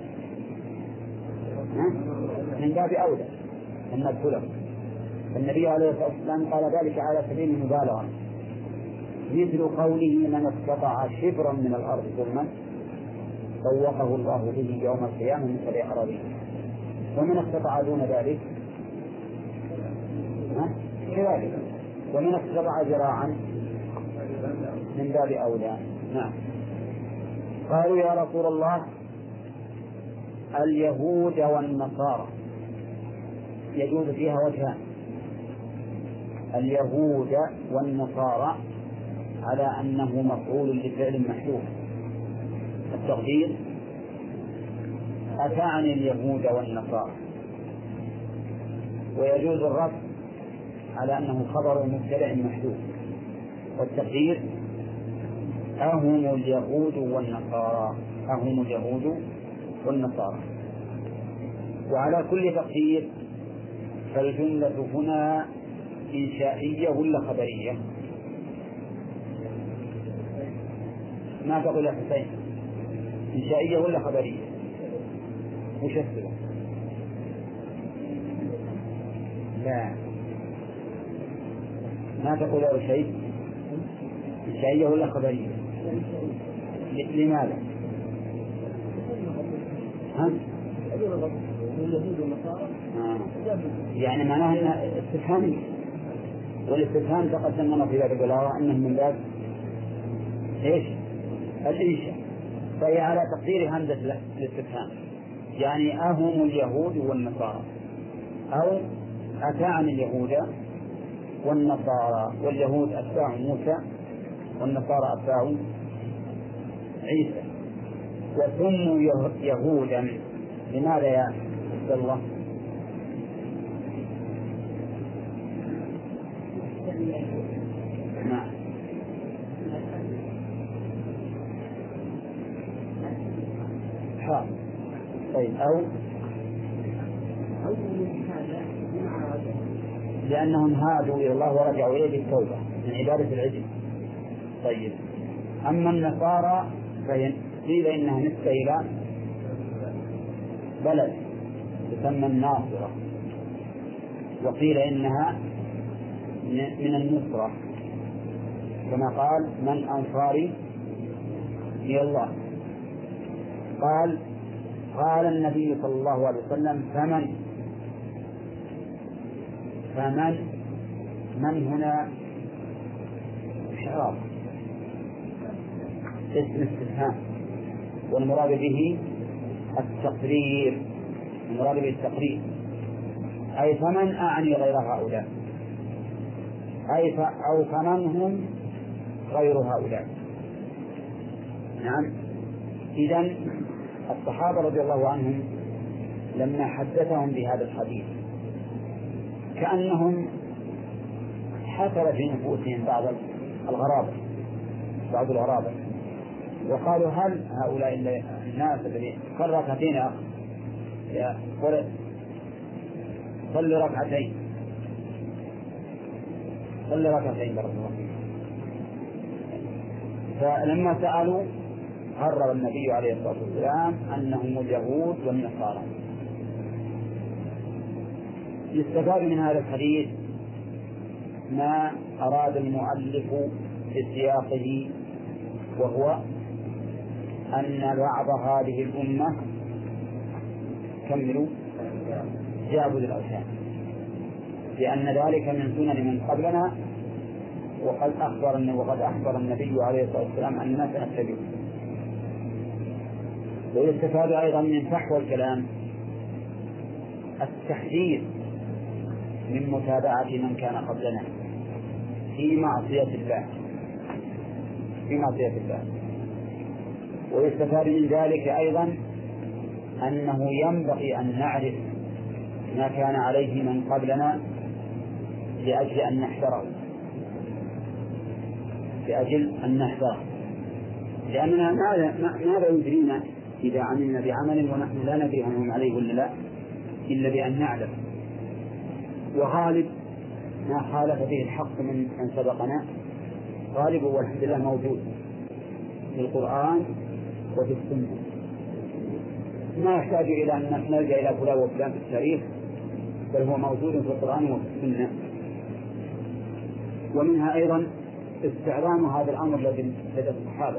من باب أولى أن ندخله. النبي عليه الصلاة والسلام قال ذلك على سبيل المبالغة، مثل قوله: من استطاع شبرا من الأرض ظلما طوقه الله به يوم القيامة من سبع أراضين. ومن استطاع دون ذلك كذلك، ومن استطاع ذراعا من باب أولى. نعم. قالوا: يا رسول الله، اليهود والنصارى يجوز فيها وجهان: اليهود والنصارى على أنه مفعول لفعل محذوف، التقدير: أتعني اليهود والنصارى. ويجوز الرفع على أنه خبر مبتدأ محذوف، والتقدير: أهم اليهود والنصارى، أهم اليهود والنصارى. وعلى كل تقدير فالجملة هنا إنشائية ولا خبرية؟ ما تقول يا حسين، إنشائية ولا خبرية؟ وش السبب؟ لا، ما تقول يا شيء، إنشائية ولا خبرية؟ لماذا؟ ها؟ آه. يعني معناه أن استفهامي، والاستفهام تقدم لنا في باب البلاغة أنه من باب إيش؟ الإنشاء، فهي على تقدير همزة الاستفهام، يعني أهم اليهود والنصارى، أو أتعني اليهود والنصارى، واليهود أتباع موسى والنصارى أتباع عيسى. وسموا يهودا لماذا يا عبد الله؟ نعم. حاضر. طيب، أو لأنهم هادوا إلى الله ورجعوا إليه بالتوبة من عبادة العجل. طيب، أما النصارى فقيل إنها نسبة إلى بلد تسمى الناصرة، وقيل إنها من النصرة، كما قال: من أنصاري إلى الله. قال قال النبي صلى الله عليه وسلم: فمن فمن من هنا إشعار اسم استفهام، والمراد به التقرير، المراد به التقرير، أي فمن أعني غير هؤلاء، أي أو فمن هم غير هؤلاء. نعم. إذن الصحابة رضي الله عنهم لما حدثهم بهذا الحديث كأنهم حصل في نفوسهم بعض الغرابة بعض الغرابة وقالوا: هل هؤلاء الناس الذين صل ركعتين يا أخ يا ولد صل ركعتين صل ركعتين بارك الله فيك. فلما سألوا قرر النبي عليه الصلاة والسلام أنهم اليهود والنصارى. يستفاد من هذا الحديث ما أراد المؤلف في سياقه، وهو أن بعض هذه الأمة كملوا يعبد الأوثان، لأن ذلك من سنن من قبلنا، وقد أخبر وقد أخبر النبي عليه الصلاة والسلام أن الناس نتبعه. ويستفاد أيضا من فحوى الكلام التحذير من متابعة من كان قبلنا في معصية الله في معصية الله. ويستفاد من ذلك أيضا أنه ينبغي أن نعرف ما كان عليه من قبلنا لأجل أن نحذره لأجل أن نحذره لأننا ماذا يدرينا إذا عملنا بعمل ونحن لا ندري هل هم عليه ولا لا، إلا بأن نعلم. وغالب ما خالف به الحق من من سبقنا غالب والحمد لله موجود في القرآن وفي السنة، ما يحتاج إلى أن نلجأ إلى فلان وفلان في التاريخ، بل هو موجود في القرآن وفي السنة. ومنها أيضا استعظام هذا الأمر الذي لدى الصحابة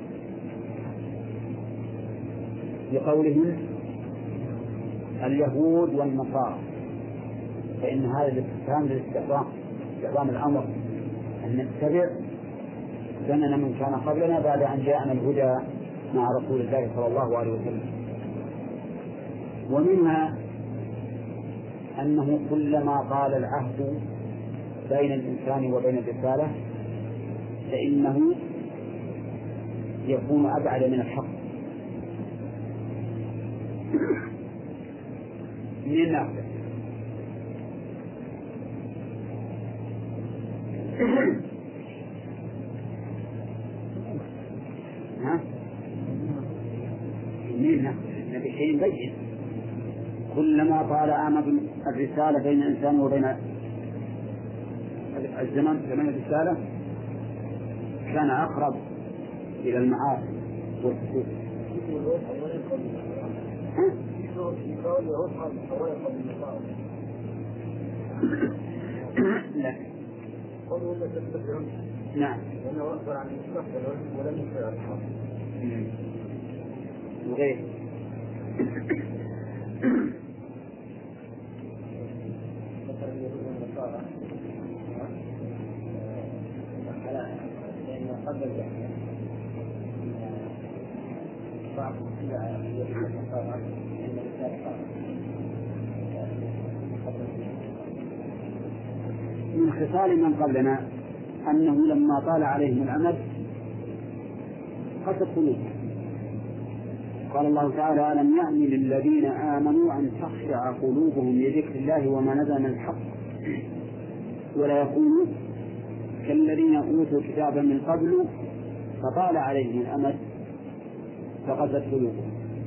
بقولهم اليهود والنصارى، فإن هذا الاستفهام للاستعظام استعظام الأمر أن نتبع سنن من كان قبلنا بعد أن جاءنا الهدى مع رسول الله صلى الله عليه وسلم. ومنها أنه كلما طال العهد بين الإنسان وبين الرسالة فإنه يكون أبعد من الحق. من النافذ ها؟ من النافذ نبي شيء بين كلما طال أمد الرسالة بين الإنسان وبين الزمن زمن الرسالة كان أقرب إلى المعاصي والفسوق. لا. نعم. لأنه أخبر عن المستقبل ولم يخبر عن الحاضر. وغير. مثلا اليهود والنصارى لأن قبل الجهل بعض اليهود والنصارى أن الإسلام من خصال من قبلنا أنه لما طال عليهم الأمد قست قلوبهم. قال الله تعالى ألم يأن للذين آمنوا أن تخشع قلوبهم لذكر الله وما نزل من الحق ولا يكونوا كالذين أوتوا الكتاب من قبل فطال عليهم الأمد فقست قلوبهم.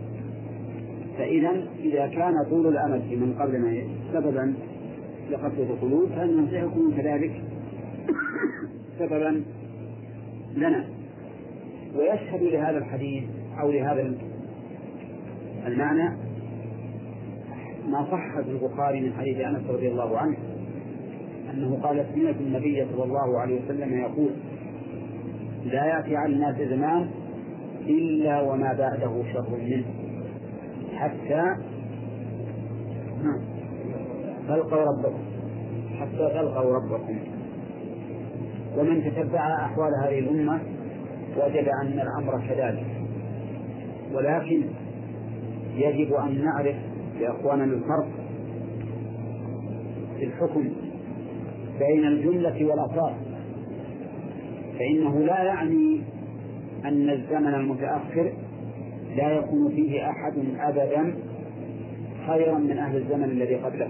فإذا إذا كان طول الأمد من قبلنا سببا لقسوة القلوب فإنه سيكون كذلك سببا لنا. ويشهد لهذا الحديث أو لهذا المعنى ما صح في البخاري من حديث أنس رضي الله عنه أنه قال سمعت النبي صلى الله عليه وسلم يقول لا يأتي على الناس زمان إلا وما بعده شر منه حتى تلقوا ربكم حتى تلقوا ربكم. ومن تتبع أحوال هذه الأمة وجد أن الأمر كذلك، ولكن يجب أن نعرف لأخواننا الفرق في الحكم بين الجملة والأفراد، فإنه لا يعني أن الزمن المتأخر لا يكون فيه أحد أبدا خيرا من أهل الزمن الذي قبله،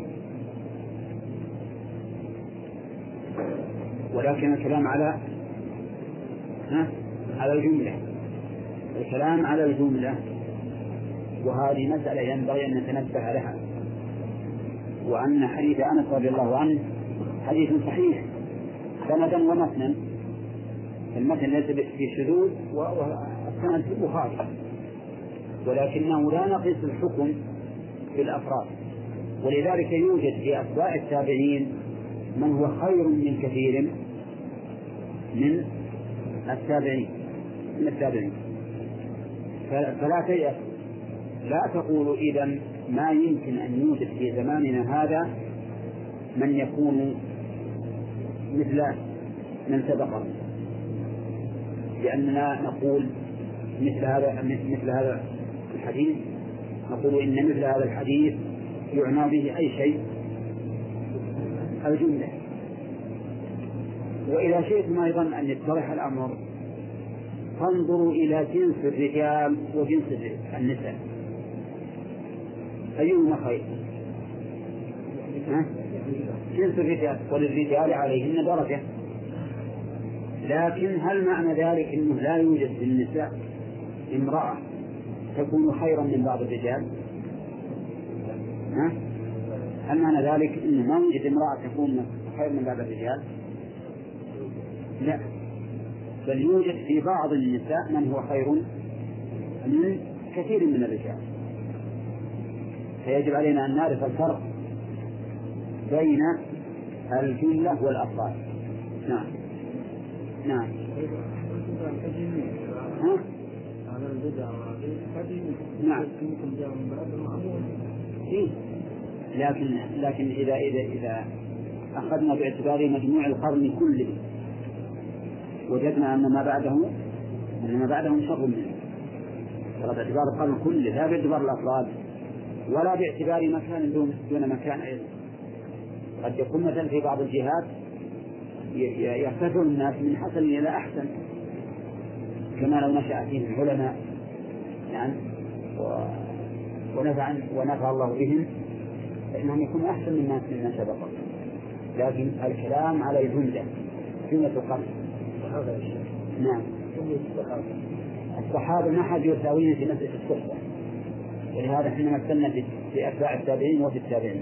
ولكن الكلام على ها على الجملة الكلام على الجملة وهذه مسألة ينبغي أن نتنبه لها. وأن حديث أنس رضي الله عنه حديث صحيح سندا ومتنا، المتن ليس بشذوذ والسند في البخاري، ولكنه لا نقيس الحكم في الأفراد. ولذلك يوجد في أتباع التابعين من هو خير من كثير من التابعين من التابعين فلا تيأس. لا تقول إذن ما يمكن أن يوجد في زماننا هذا من يكون مثل من سبقه، لأننا نقول مثل هذا مثل هذا الحديث نقول إن مثل هذا الحديث يعنى به أي شيء الجملة. وإذا شئتم أيضا أن يتضح الأمر فانظروا إلى جنس الرجال وجنس النساء أيهما خير؟ جنس الرجال، وللرجال عليهن درجة. لكن هل معنى ذلك أنه لا يوجد في النساء امرأة تكون خيرا من بعض الرجال؟ ها؟ هل معنى ذلك أنه ما يوجد امرأة تكون خير من بعض الرجال؟ لا، بل يوجد في بعض النساء من هو خير من كثير من الرجال. فيجب علينا أن نعرف الفرق بين الجملة والأفراد. نعم نعم ها؟ نعم إيه؟ لكن لكن إذا إذا إذا أخذنا باعتبار مجموع القرن كله وجدنا أن ما بعده أن ما بعده شر منه، باعتبار القرن كله لا باعتبار الأفراد ولا باعتبار مكان دون دون مكان أيضا. قد يكون مثلا في بعض الجهات يرتفع الناس من حسن إلى أحسن، كما لو نشأ فيهم علماء يعني ونفع ونفع الله بهم فإنهم يكونوا أحسن من الناس ممن سبقهم. لكن الكلام على الجملة جملة القرن. نعم الصحابة ما حد يساويهم في مسألة الصحبة، ولهذا احنا مثلنا في أتباع التابعين وفي التابعين.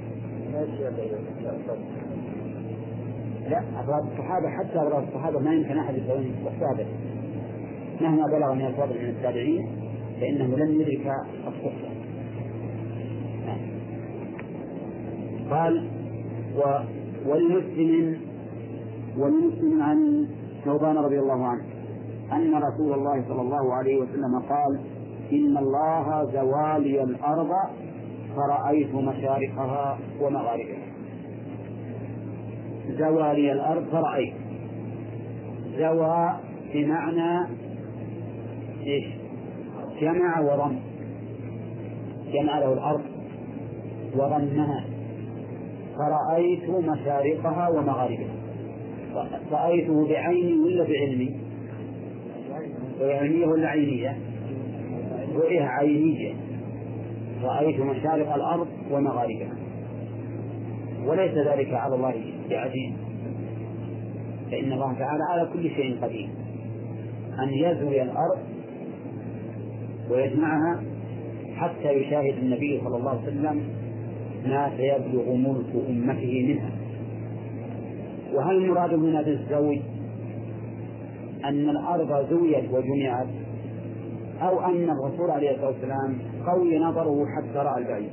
لا أفراد الصحابة حتى أفراد الصحابة ما يمكن أحد يساويهم الصحابة مهما بلغ من الفضل من التابعين فإنه لن يدرك الصحبة. قال و ولمسلم ولمسلم عن ثوبان رضي الله عنه أن رسول الله صلى الله عليه وسلم قال إن الله زوالي الأرض فرأيت مشارقها ومغاربها. زوالي الأرض فرأيت، زوى بمعنى إيش؟ جمع وضم، جمع له الأرض وضمها. فرأيت مشارقها ومغاربها. رأيته بعيني ولا بعلمي؟ بعينية ولا عينية؟ رؤية عينية. رأيت مشارق الأرض ومغاربها، وليس ذلك على الله بعزيز، فإن الله تعالى على كل شيء قدير أن يزوي الأرض ويجمعها حتى يشاهد النبي صلى الله عليه وسلم ما سيبلغ ملك أمته منها. وهل المراد هنا بالزوي أن الأرض زويت وجمعت، أو أن الرسول عليه الصلاة والسلام قوي نظره حتى رأى البعيد؟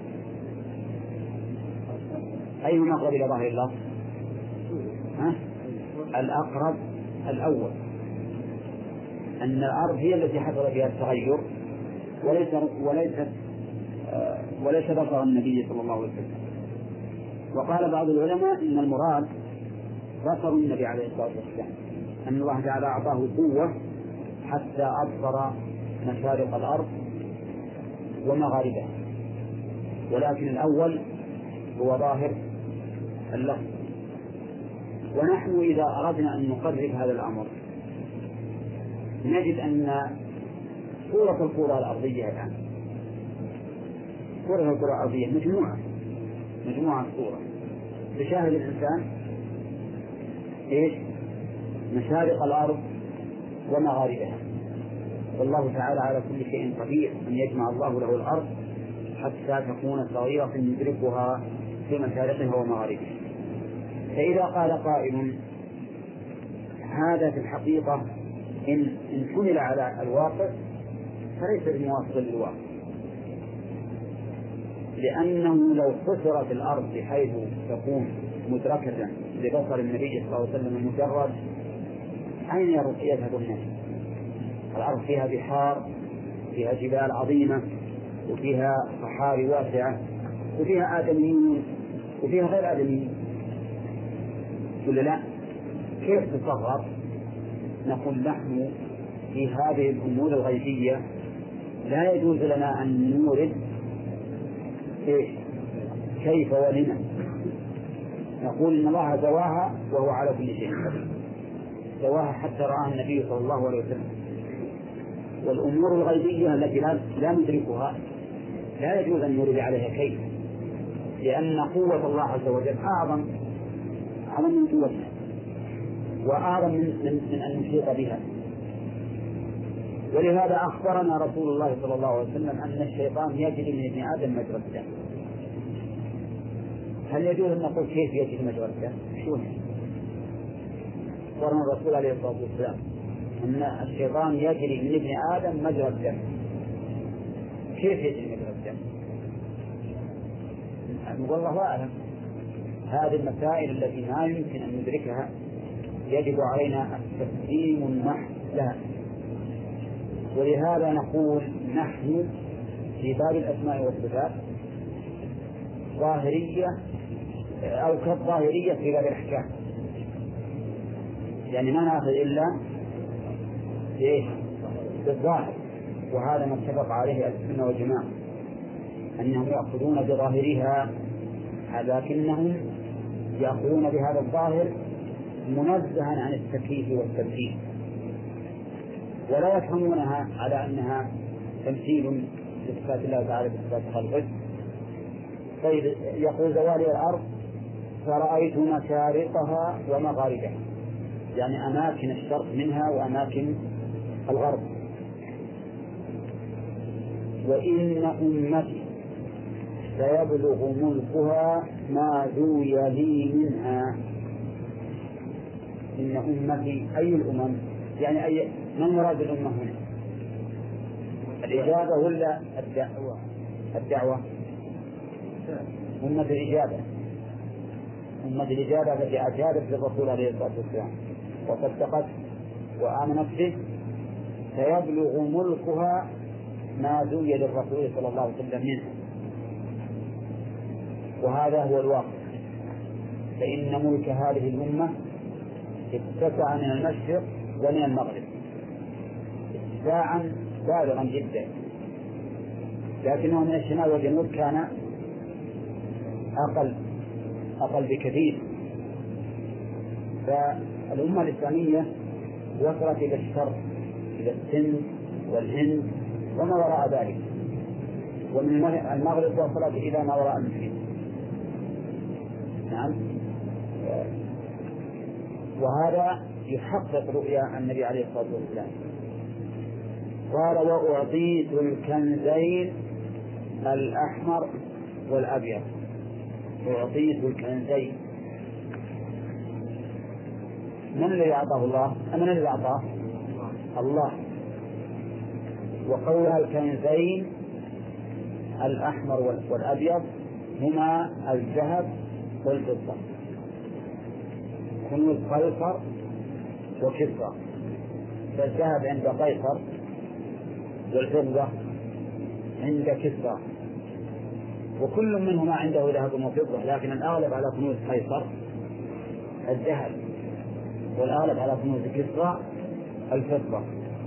أيهما أقرب إلى ظاهر الله؟ ها؟ الأقرب الأول، أن الأرض هي التي حصل فيها التغير وليس وليست آه وليس بصر النبي صلى الله عليه وسلم. وقال بعض العلماء إن المراد بصر النبي عليه الصلاة والسلام، أن الله تعالى أعطاه قوة حتى أبصر مشارق الأرض ومغاربها، ولكن الأول هو ظاهر اللفظ. ونحن إذا أردنا أن نقرب هذا الأمر نجد أن صورة الكرة الأرضية الآن صورة الكرة الأرضية مجموعة مجموعة صورة تشاهد الإنسان إيش؟ مشارق الأرض ومغاربها. والله تعالى على كل شيء قدير أن يجمع الله له الأرض حتى تكون صغيرة يدركها في مشارقها ومغاربها. فإذا قال قائل هذا في الحقيقة إن إن حمل على الواقع فليس بمواصل للواقع، لأنه لو خسرت الأرض بحيث تكون مدركة لبصر النبي صلى الله عليه وسلم المجرد، أين يذهب الناس؟ الأرض فيها بحار، فيها جبال عظيمة، وفيها صحاري واسعة، وفيها آدميين وفيها غير آدميين، ولا لا؟ كيف تصغر؟ نقول نحن في هذه الأمور الغيبية لا يجوز لنا أن نورد كيف ولما، نقول إن الله زواها وهو على كل شيء قدير، زواها حتى رآها النبي صلى الله عليه وسلم. والأمور الغيبية التي لا ندركها لا يجوز أن نورد عليها كيف، لأن قوة الله عز وجل أعظم أعظم من قوتنا، وأعظم من, من, من أن نحيط بها. ولهذا أخبرنا رسول الله صلى الله عليه وسلم أن الشيطان يجري من ابن آدم مجرى الدم. هل يجوز أن نقول كيف يجري مجرى الدم؟ شون أخبرنا الرسول عليه الصلاة والسلام أن الشيطان يجري من ابن آدم مجرى الدم. كيف يجري مجرى الدم؟ والله أعلم. هذه المسائل التي ما يمكن أن ندركها يجب علينا التسليم المحض لها. ولهذا نقول نحن في باب الأسماء والصفات ظاهرية أو كالظاهرية في باب الأحكام، يعني ما نأخذ إلا إيه بالظاهر، وهذا ما اتفق عليه أهل السنة والجماعة أنهم يأخذون بظاهرها، لكنهم يأخذون بهذا الظاهر منزها عن التكييف والتمثيل، ولا يفهمونها على أنها تمثيل لصفات الله تعالى بصفات خلقه. طيب يقول زوال الأرض فرأيت مشارقها ومغاربها، يعني أماكن الشرق منها وأماكن الغرب. وإن أمتي سيبلغ ملكها ما ذوي لي منها. إن أمتي أي الأمم؟ يعني أي ما مراد الأمة هنا؟ الإجابة ولا الدعوة؟ الدعوة أمة الإجابة، أمة الإجابة التي أجابت للرسول عليه الصلاة والسلام وصدقت وآمنت به سيبلغ ملكها ما ذوي للرسول صلى الله عليه وسلم منها. وهذا هو الواقع، فإن ملك هذه الأمة اتسع من المشرق ومن المغرب اتساعا بالغا جدا، لكنه من الشمال والجنوب كان أقل أقل بكثير. فالأمة الإسلامية وصلت إلى الشرق، إلى السند والهند وما وراء ذلك، ومن المغرب وصلت إلى ما وراء المحيط. نعم. وهذا يحقق رؤيا النبي عليه الصلاة والسلام. قال وأعطيت الكنزين الأحمر والأبيض. أعطيت الكنزين، من الذي أعطاه الله؟ من الذي أعطاه؟ الله. وقولها الكنزين الأحمر والأبيض هما الذهب والفضة، كنوز قيصر وكسرى. فالذهب عند قيصر والفضة عند كسرى، وكل منهما عنده ذهب وفضة، لكن الأغلب على كنوز قيصر الذهب، والأغلب على كنوز كسرى الفضة.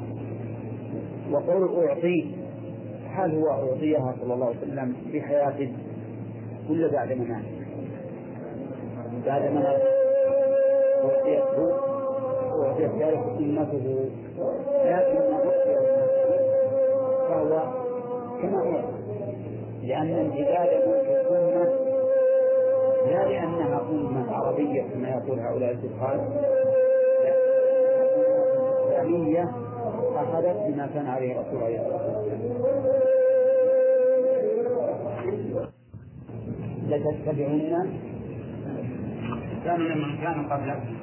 وقول أعطيه، هل هو أعطيها صلى الله عليه وسلم في حياته كل بعد مماته؟ بعد مماته أعطيته وأعطيت ذلك أمته، لكن فهو كما هو، لأن امتداد ملك الأمة لا لأنها أمة عربية كما يقول هؤلاء الكفار، إسلامية أخذت بما كان عليه الرسول عليه الصلاة والسلام. لتتبعن كانوا لمن كانوا قبلكم،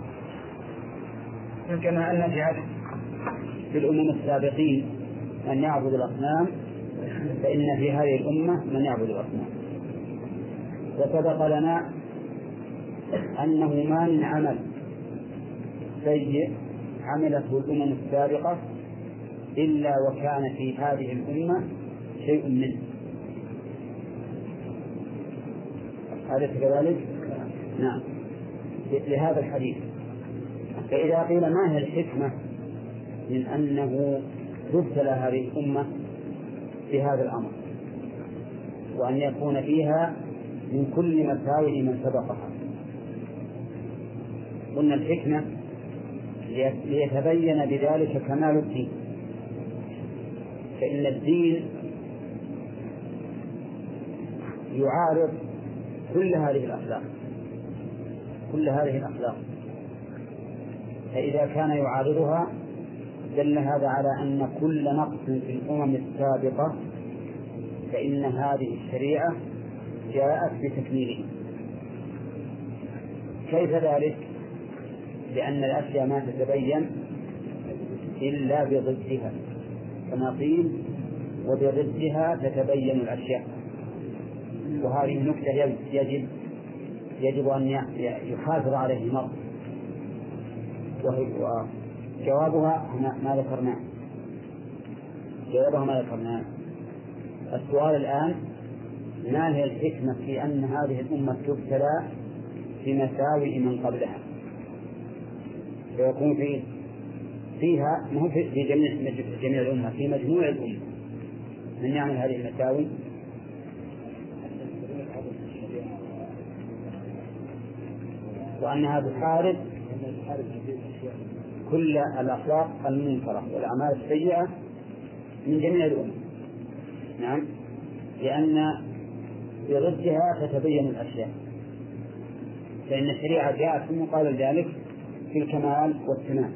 كما أن في هذه في الأمم السابقين من يعبد الأصنام، فإن في هذه الأمة من يعبد الأصنام. وسبق لنا أنه ما من عمل سيء عملته الأمم السابقة إلا وكان في هذه الأمة شيء منه. هذا كذلك؟ نعم، لهذا الحديث. فإذا قيل ما هي الحكمة من أنه تبتلى هذه الأمة بهذا الأمر وأن يكون فيها من كل مساوئ من سبقها؟ قلنا الحكمة ليتبين بذلك كمال الدين، فإن الدين يعارض كل هذه الأخلاق كل هذه الأخلاق فإذا كان يعارضها دل هذا على أن كل نقص في الأمم السابقة فإن هذه الشريعة جاءت بتكميله. كيف ذلك؟ لأن الأشياء ما تتبين إلا بضدها، كما قيل وبضدها تتبين الأشياء. وهذه النكتة يجب يجب أن يحافظ عليه المرء، وجوابها ما ذكرناه جوابها ما ذكرناه السؤال الآن: ما هي الحكمة في أن هذه الأمة تبتلى بمساوئ من قبلها فيكون في فيها ما هو في جميع جميع الأمة، في مجموع الأمة من يعمل هذه المساوئ؟ وأنها تحارب كل الأخلاق المنكرة والأعمال السيئة من جميع الأمم. نعم، لأن بضدها تتبين الأشياء، فإن الشريعة جاءت في مقابل ذلك في الكمال والتمام.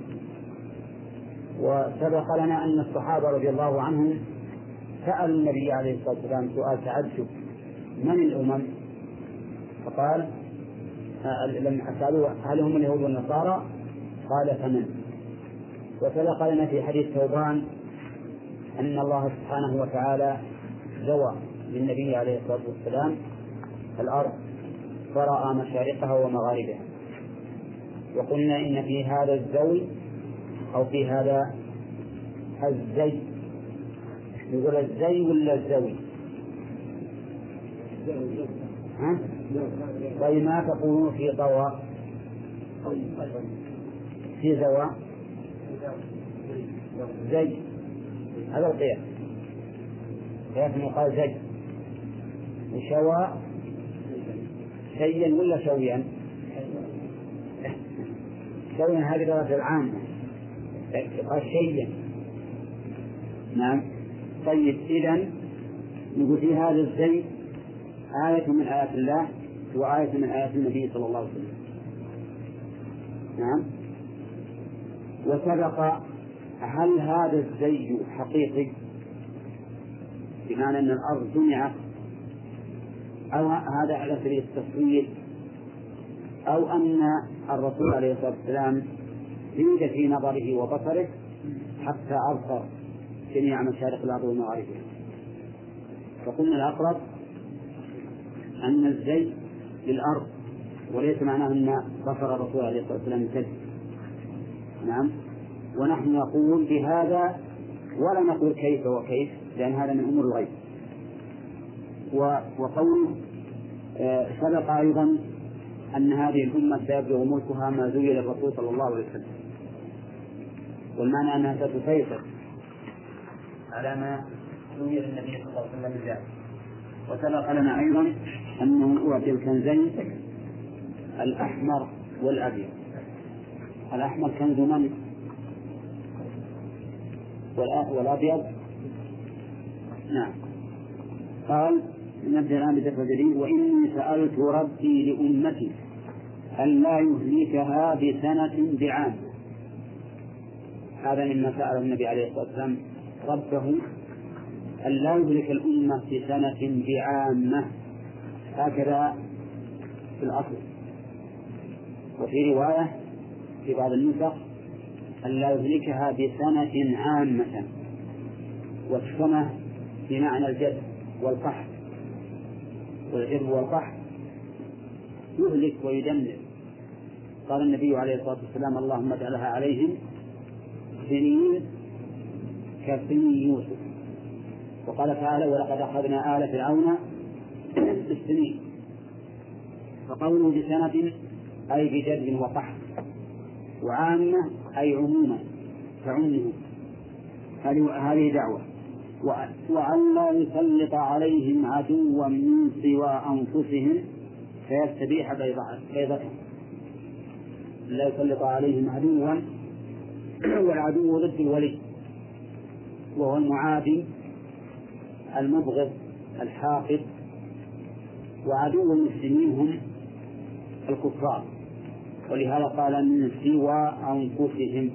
وسبق لنا أن الصحابة رضي الله عنهم سألوا النبي عليه الصلاة والسلام سؤال تعجب: من الأمم؟ فقال لما سألوه هل هم اليهود والنصارى؟ قال: فمن؟ وسبق لنا في حديث ثوبان أن الله سبحانه وتعالى زوى للنبي عليه الصلاة والسلام الأرض فرأى مشارقها ومغاربها. وقلنا إن في هذا الزوي أو في هذا الزي، يقول الزي ولا الزوي؟ ها؟ طيب ما تقولون في طوى في زوى زي؟ هذا القياس قياس يقال زي. وشوى شيئا ولا شويا؟ شويا هذه درجة العامة، قال شيئا. نعم. طيب إذن نقول في هذا الزي آية من آيات الله وآية من آيات النبي صلى الله عليه وسلم. نعم. وسبق هل هذا الزي حقيقي بمعنى أن الأرض جمعت، أو هذا على سبيل التصوير، أو أن الرسول عليه الصلاة والسلام زيد في نظره وبصره حتى أبصر جميع مشارق الأرض ومغاربها؟ فقلنا الأقرب أن الزي للأرض وليس معناه أن بصر الرسول عليه الصلاة والسلام زي. نعم. ونحن نقول بهذا ولا نقول كيف وكيف، لأن هذا من أمور الغيب. وقول سبق أيضا أن هذه الأمة سيبلغ ملكها ما زوي للرسول صلى الله عليه وسلم، والمعنى أنها ستسيطر على ما زوي للنبي صلى الله عليه وسلم ذلك. وسبق لنا أيضا أنه أعطي الكنزين الأحمر والأبيض. الأحمر كنز من؟ والأبيض؟ نعم. قال: نبدأ الآن بدفع جديد: وإني سألت ربي لأمتي أن لا يهلكها بسنة بعام. هذا مما سأل النبي عليه الصلاة والسلام ربه أن لا يهلك الأمة بسنة بعامة، هكذا في الأصل. وفي رواية في بعض النسخ أن لا يهلكها بسنة عامة، والسنة بمعنى الجد والقحط، والجد والقحط يهلك ويدمر. قال النبي عليه الصلاة والسلام اللهم اجعلها عليهم سنين كسنين يوسف. وقال تعالى ولقد أخذنا آل فرعون بالسنين. فقوله بسنة أي بجد وقحط، وعامة أي عموما تعمه. هذه دعوة. وأن لا يسلط عليهم عدوا من سوى أنفسهم فيستبيح بيضتهم. لا يسلط عليهم عدوا، والعدو ضد الولي وهو المعادي المبغض الحاقد. وعدو المسلمين هم الكفار، ولهذا قال من سوى أنفسهم.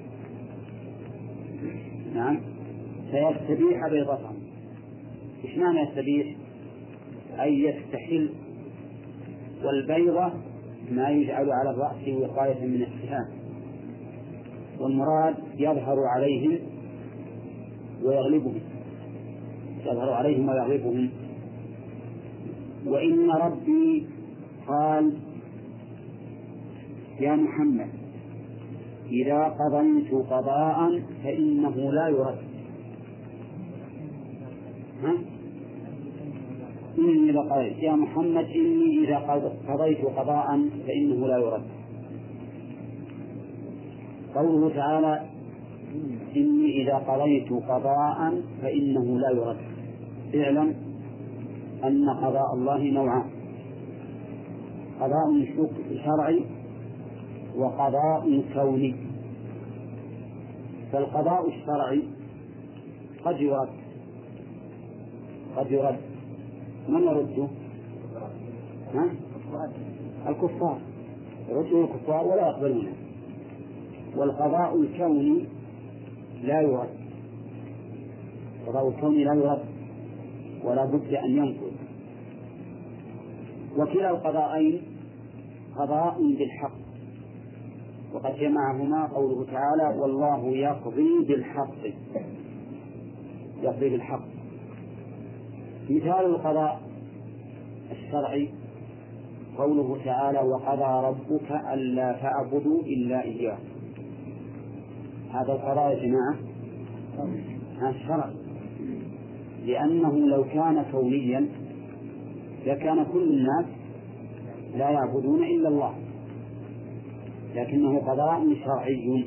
نعم. فيستبيح بيضتهم. إيش معنى يستبيح؟ أي يستحل. والبيضة ما يجعل على الرأس وقاية من السهام، والمراد يظهر عليهم ويغلبهم، يظهر عليهم ويغلبهم. وإن ربي قال يا محمد إذا قضيت قضاء فإنه لا يرد. ها؟ إني إذا قضيت يا محمد إني إذا قضيت قضاء فإنه لا يرد. قوله تعالى إني إذا قضيت قضاء فإنه لا يرد. اعلم أن قضاء الله نوعان: قضاء شرعي وقضاء كوني. فالقضاء الشرعي قد يرد قد يرد من يرده؟ ها؟ الكفار يرده الكفار ولا يقبلونه. والقضاء الكوني لا يرد. القضاء الكوني لا يرد ولا بد أن ينفذ. وكلا القضاءين قضاء بالحق، وقد جمعهما قوله تعالى والله يقضي بالحق. يقضي بالحق. مثال القضاء الشرعي قوله تعالى وقضى ربك ألا تعبدوا إلا إياه. هذا القضاء يا جماعة الشرعي، لأنه لو كان كونيا لكان كل الناس لا يعبدون إلا الله، لكنه قضاء شرعي.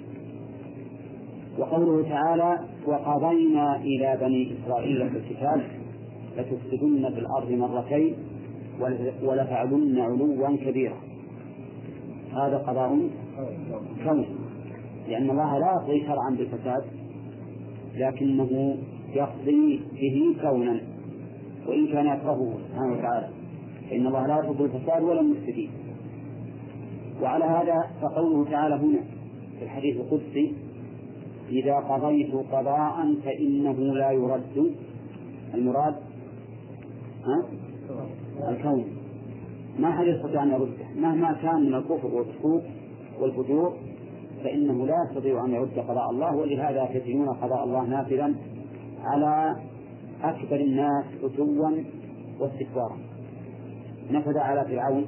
وقوله تعالى وقضينا إلى بني إسرائيل في الكتاب لتفسدن في الأرض مرتين ولتعلن علوا كبيرا. هذا قضاء كوني، لأن الله لا يقضي شرعا بالفساد لكنه يقضي به كونا، وإن كان يكرهه سبحانه وتعالى، فإن الله لا يحب الفساد ولا المفسدين. وعلى هذا فقوله تعالى هنا في الحديث القدسي إذا قضيت قضاء فإنه لا يرد، المراد ها؟ الكون. ما حد يستطيع أن يرده مهما كان من الكفر والفسوق والفجور، فإنه لا يستطيع أن يرد قضاء الله. ولهذا تجدون قضاء الله نافذا على أكبر الناس عتوا واستكبارا. نفذ على فرعون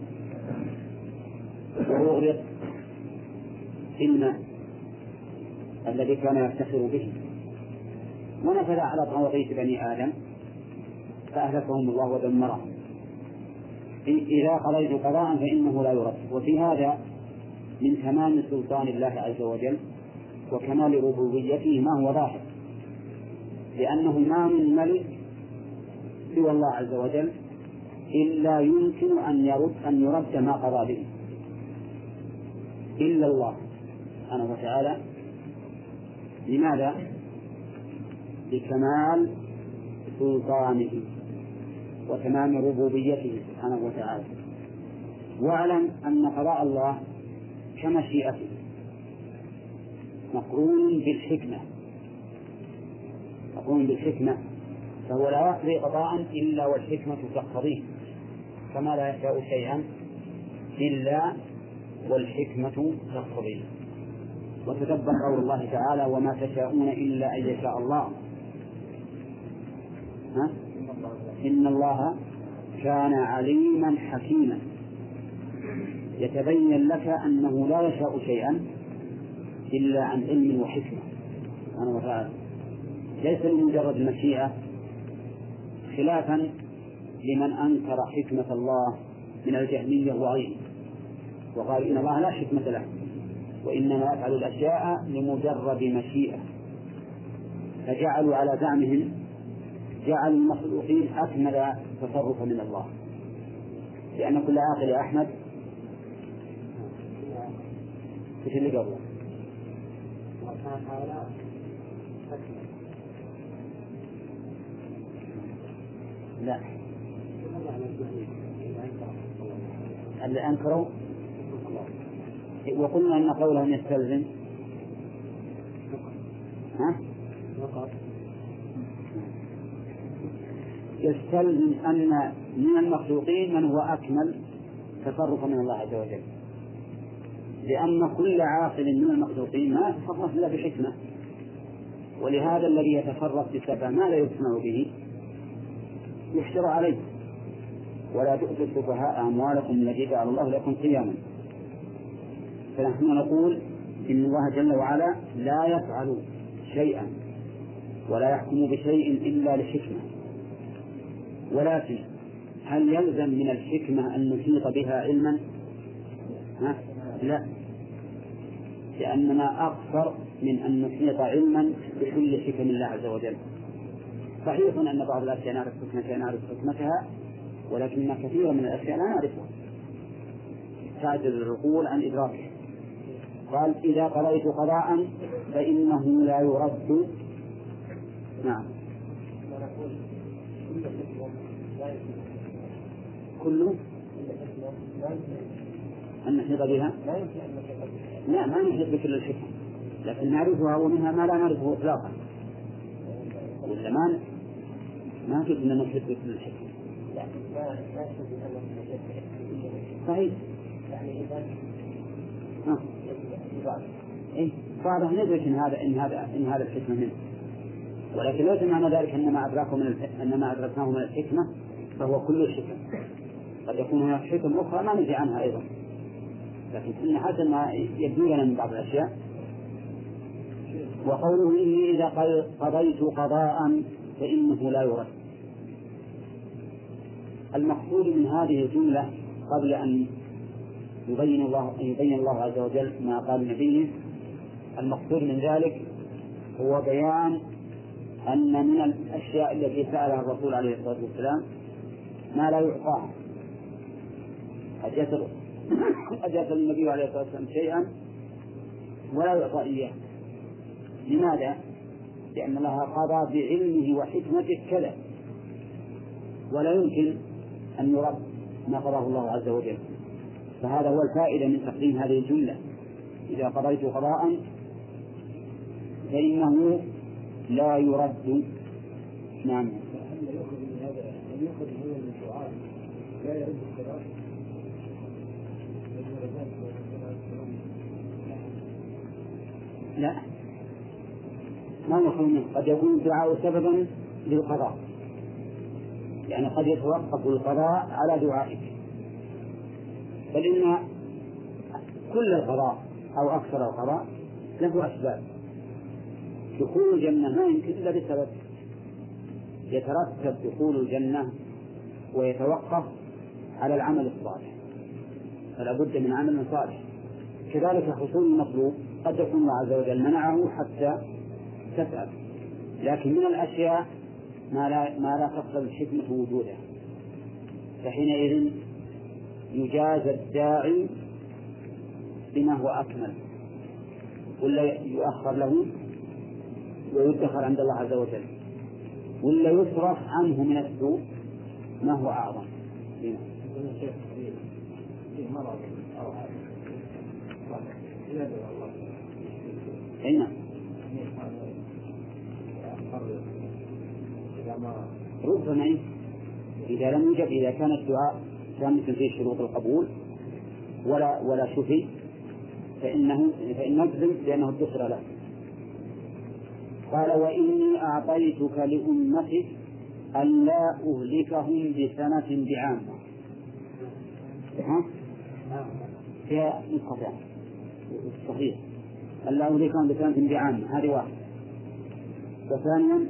وأغرق في الماء الذي كان يفتخر به، ونفذ على طواغيت بني آدم فأهلكهم الله ودمرهم. إذا قضيت قضاء فإنه لا يرد. وفي هذا من تمام سلطان الله عز وجل وكمال ربوبيته ما هو ظاهر، لأنه ما من ملك سوى الله عز وجل إلا يمكن أن يرد أن يرد ما قضى به إلا الله سبحانه وتعالى. لماذا؟ لكمال سلطانه وتمام ربوبيته سبحانه وتعالى. واعلم أن قضاء الله كمشيئته مقرون بالحكمة مقرون بالحكمة فهو لا يقضي قضاء إلا والحكمة تقتضيه، كما لا يشاء شيئا إلا والحكمة تقتضيه. وتدبر قول الله تعالى وما تشاءون إلا أن يشاء الله. ها؟ إن الله كان عليما حكيما. يتبين لك أنه لا يشاء شيئا إلا عن علم وحكمة سبحانه وتعالى، ليس لمجرد المشيئة، خلافا لمن أنكر حكمة الله من الجهمية وغيره وقال إن الله لا حكمة له وإنما يفعل الأشياء لمجرد مشيئة، فجعلوا على زعمهم جعلوا المخلوقين أكمل تصرفا من الله، لأن كل عاقل يا أحمد في اللي قبله لا اللي أنكروا وقلنا أن قولهم يستلزم ها؟ يستلزم أن من المخلوقين من هو أكمل تصرفا من الله عز وجل، لأن كل عاقل من المخلوقين ما يتصرف إلا بحكمة، ولهذا الذي يتصرف بسبب ما لا يسمع به يحشر عليه. ولا تؤتوا السفهاء أموالكم التي جعل الله لكم قياما. فنحن نقول إن الله جل وعلا لا يفعل شيئا ولا يحكم بشيء إلا لحكمة، ولكن هل يلزم من الحكمة أن نحيط بها علما؟ ها؟ لا، لأننا أكثر من أن نحيط علما بكل حكم الله عز وجل. صحيح أن بعض الأشياء نعرف حكمتها نعرف حكمتها ولكن كثيرا من الأشياء لا نعرفها، تعجز العقول عن إدراكها. قال إذا قضيت قضاء فإنه لا يرد. نعم كله أن نحيط بها لا ما نحيط بكل الحكم، لكن نعرفها ومنها ما لا نعرفه إطلاقا، ولا ما ما في أن نحيط بكل الحكم. صحيح ها إيه واضح ندرك إن هذا إن هذا إن هذا الحكمة منه، ولكن ليس معنى ذلك أن ما أدركه من أن ما أدركناه من الحكمة فهو كل الحكم، قد يكون هناك حكم أخرى ما ندري عنها أيضا، لكن إن حسن ما يبدو لنا من بعض الأشياء. وقوله إني إذا قضيت قضاء فإنه لا يرد، المقصود من هذه الجملة قبل أن يبين الله أن يبين الله عز وجل ما قال لنبيه، المقصود من ذلك هو بيان أن من الأشياء التي سألها الرسول عليه الصلاة والسلام ما لا يعطاها. قد يسأل النبي عليه الصلاة والسلام شيئا ولا يعطى إياه. لماذا؟ لأن الله قضى بعلمه وحكمته كذا، ولا يمكن أن يرد ما قضاه الله عز وجل. فهذا هو الفائدة من تقديم هذه الجملة، إذا قضيت قضاء فإنه لا يرد. نعم لا ما نقول قد يكون الدعاء سببا للقضاء، يعني قد يتوقف القضاء على دعائك، بل إن كل القضاء أو أكثر القضاء له أسباب. دخول الجنة ما يمكن إلا بسبب، يترتب دخول الجنة ويتوقف على العمل الصالح، فلا بد من عمل صالح. كذلك حصول المطلوب قد يكون الله عز وجل منعه حتى تسأل، لكن من الأشياء ما لا, ما لا تقتضي الحكمة وجودها، فحينئذ يجازى الداعي بما هو أكمل، ولا يؤخر له ويدخر عند الله عز وجل، ولا يصرف عنه من السوء ما هو أعظم. هنا ربما إذا لم يوجد، إذا كان الدعاء كان مثل فيه شروط القبول ولا ولا شفي فإنه فإن نجزم لأنه ادخر له. قال وإني أعطيتك لأمتك أن لا أهلكهم بسنة بعامة. ها؟ فيها نسختان صحيح ألا أوليكم بسنة بعامة، هذه واحدة. وثانيا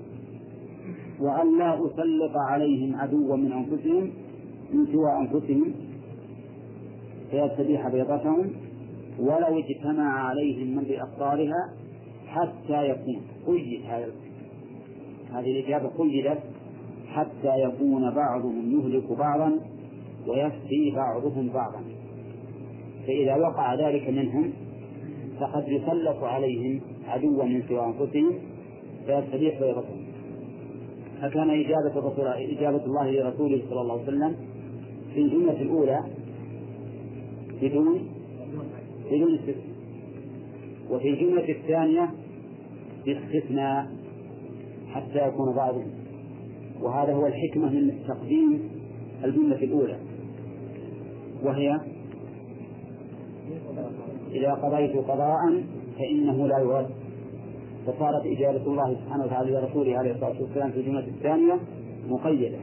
وألا أسلط عليهم عدوا من أنفسهم من سوى أنفسهم فيستبيح بيضتهم ولو اجتمع عليهم من بأقطارها حتى يكون قيد هذه الإجابة قيدت حتى يكون بعضهم يهلك بعضا ويفدي بعضهم بعضا، فإذا وقع ذلك منهم فقد يسلط عليهم عدوا من سوى أنفسهم فيستبيح بيضتهم. فكان إجابة, الرسول إجابة الله لرسوله صلى الله عليه وسلم في الجملة الأولى بدون بدون استثناء، وفي الجملة الثانية باستثناء حتى يكون بعضهم، وهذا هو الحكمة من تقديم الجملة الأولى، وهي إذا قضيت قضاء فإنه لا يرد، فصارت إجابة الله سبحانه وتعالى لرسوله عليه الصلاة والسلام في الجملة الثانية مقيدة.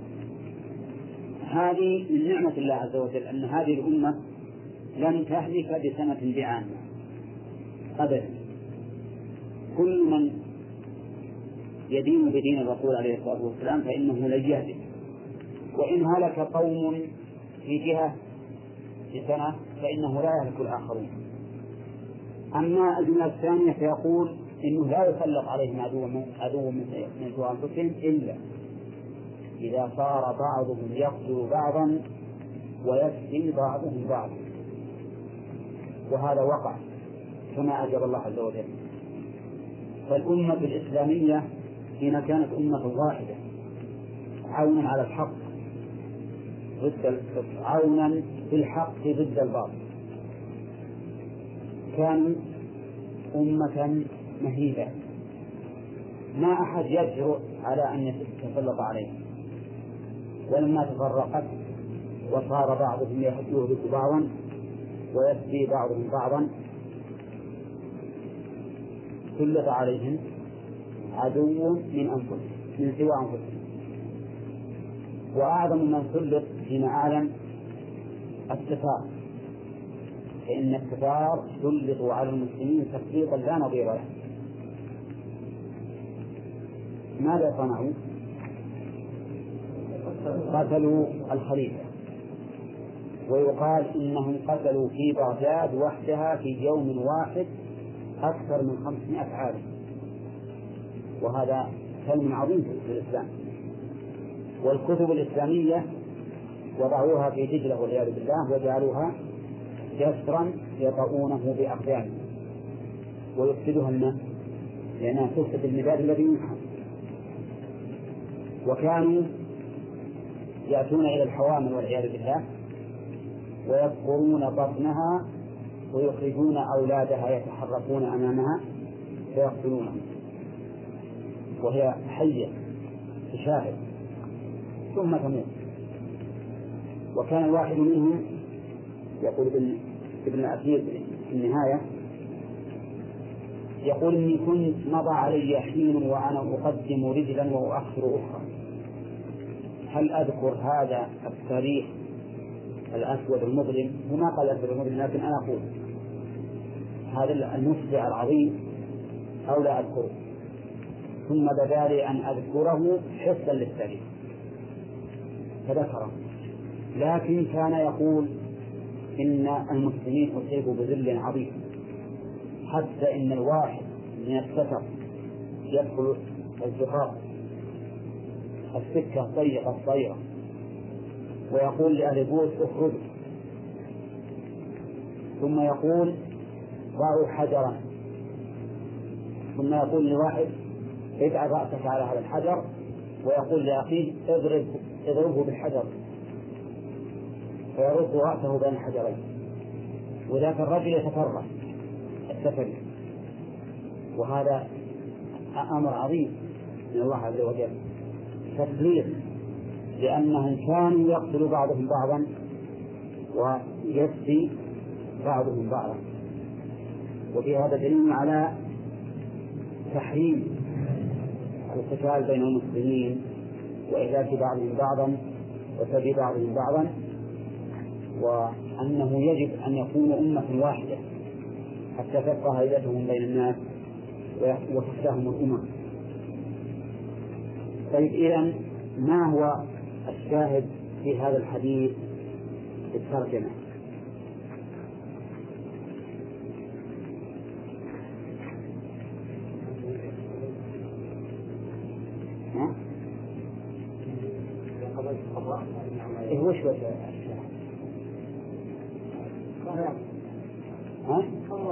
هذه من نعمة الله عز وجل أن هذه الأمة لم تهلك بسنة بعامة أبدا. كل من يدين بدين الرسول عليه الصلاة والسلام فإنه لن يهلك، وإن هلك قوم في جهة في سنة فإنه لا يهلك الآخرون. أما الجملة الثانية فيقول إنه لا يسلط عليهم عدو من عدو من سوى أنفسهم إلا إذا صار بعضهم يقتل بعضا ويفدي بعضهم بعضا، وهذا وقع كما أجاب الله عز وجل. فالأمة الإسلامية حين كانت أمة واحدة عونا على الحق ضد عونا في الحق ضد الباطل، كانوا أمة مهيبة ما أحد يجرؤ على أن يتسلط عليهم. ولما تفرقت وصار بعضهم يهلك بعضا ويفدي بعضهم بعضا سلط عليهم عدو من أنفسهم من سوى أنفسهم. وأعظم من سلط حين أعلم الكفار، فإن الكفار سلطوا على المسلمين تسليطا لا نظير له. ماذا صنعوا؟ قتلوا الخليفة، ويقال إنهم قتلوا في بغداد وحدها في يوم واحد أكثر من خمسمائة عالم، وهذا حلم عظيم في الإسلام. والكتب الإسلامية وضعوها في دجلة والعياذ بالله وجعلوها جسرا يطؤونه بأقدامهم ويفسدها الناس لأنها تفسد المداد الذي ينحى. وكانوا يأتون إلى الحوامل والعياذ بالله ويذكرون بطنها ويخرجون أولادها يتحركون أمامها فيقتلونهم وهي حية تشاهد ثم تموت. وكان الواحد منهم يقول ابن ابن أثير في النهاية يقول إني كنت مضى علي حين وأنا أقدم رجلا وأؤخر أخرى، هل أذكر هذا التاريخ الأسود المظلم؟ وما قال الأسود المظلم، لكن أنا أقول هذا المفزع العظيم أو لا أذكره، ثم بدا لي أن أذكره حفظا للتاريخ فذكره. لكن كان يقول إن المسلمين أصيبوا بذل عظيم حتى إن الواحد من السفر يدخل الزقاق السكة الضيقة الصغيرة ويقول لأهل بوس اخرجوا، ثم يقول ضعوا حجرا، ثم يقول لواحد اجعل رأسك على هذا الحجر، ويقول لأخيه اضرب اضربه بالحجر فيرد رأسه بين الحجرين، وذاك الرجل يتفرغ السفري. وهذا أمر عظيم من الله عز وجل تسليط، لأنهم كانوا يقتل بعضهم بعضا ويفدي بعضهم بعضا. وفي هذا دليل على تحريم القتال بين المسلمين وإهلاك بعضهم بعضا وسبي بعضهم بعضا. و أنه يجب أن يكون أمة واحدة حتى تبقى هيبتهم بين الناس وتفتهم الأمم. طيب إذن ما هو الشاهد في هذا الحديث في الترجمة؟ ها؟ إيه وش وش ها؟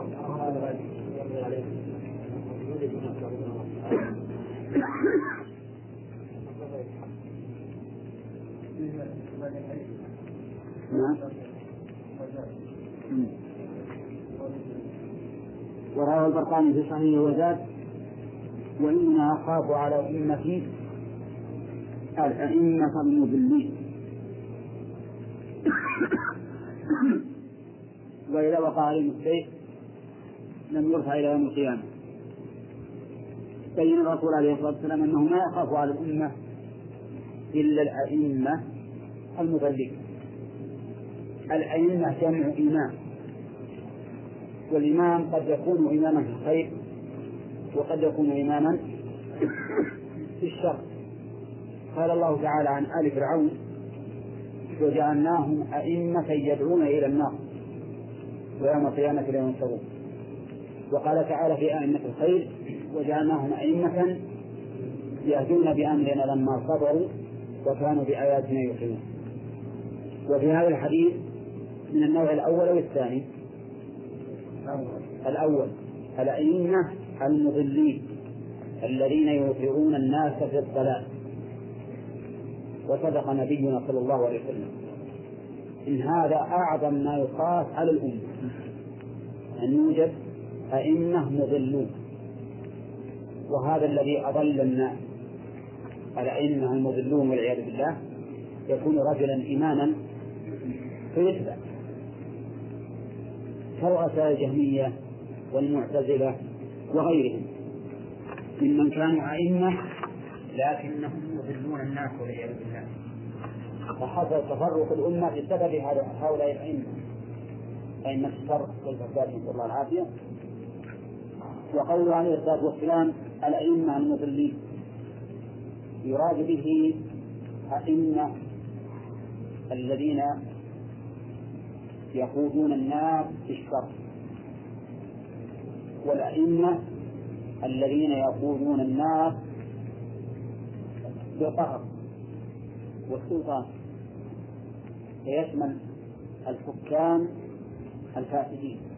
وروى البرقاني في صحيحه وزاد: وإنا أخاف على أمتي الأئمة المضلين. وإذا وقع عليهم السيف لم يرفع إلى يوم القيامة. بين الرسول عليه الصلاة والسلام أنه ما يخاف على الأمة إلا الأئمة المضلين. الأئمة جمع إمام، والإمام قد يكون إماما في الخير وقد يكون إماما في الشر. قال الله تعالى عن آل فرعون: وجعلناهم أئمة يدعون إلى النار ويوم القيامة لا ينصرون. وقال تعالى في أئمة الخير: وجعلناهم أئمة يهدون بأمرنا لما صبروا وكانوا بآياتنا يوقنون. وفي هذا الحديث من النوع الأول أو الثاني؟ الأول، الأئمة المضلين الذين يوقعون الناس في الضلال. وصدق نبينا صلى الله عليه وسلم إن هذا أعظم ما يخاف على الأمة، أن يوجد أئمة مضلون. وهذا الذي أضل الناس، الأئمة المضلون والعياذ بالله، يكون رجلا إماما فيتبع، كرؤساء الجهمية والمعتزلة وغيرهم ممن كانوا أئمة لكنهم يضلون الناس والعياذ بالله. وحصل تفرق الأمة بسبب هؤلاء الأئمة، أئمة الشر والفساد، نسأل الله العافية. وقوله عليه الصلاة والسلام الأئمة المضلين، يراد به أئمة الذين يقودون الناس في الشر، والأئمة الذين يقودون الناس بالقهر والسلطان، فيشمل الحكام الفاسدين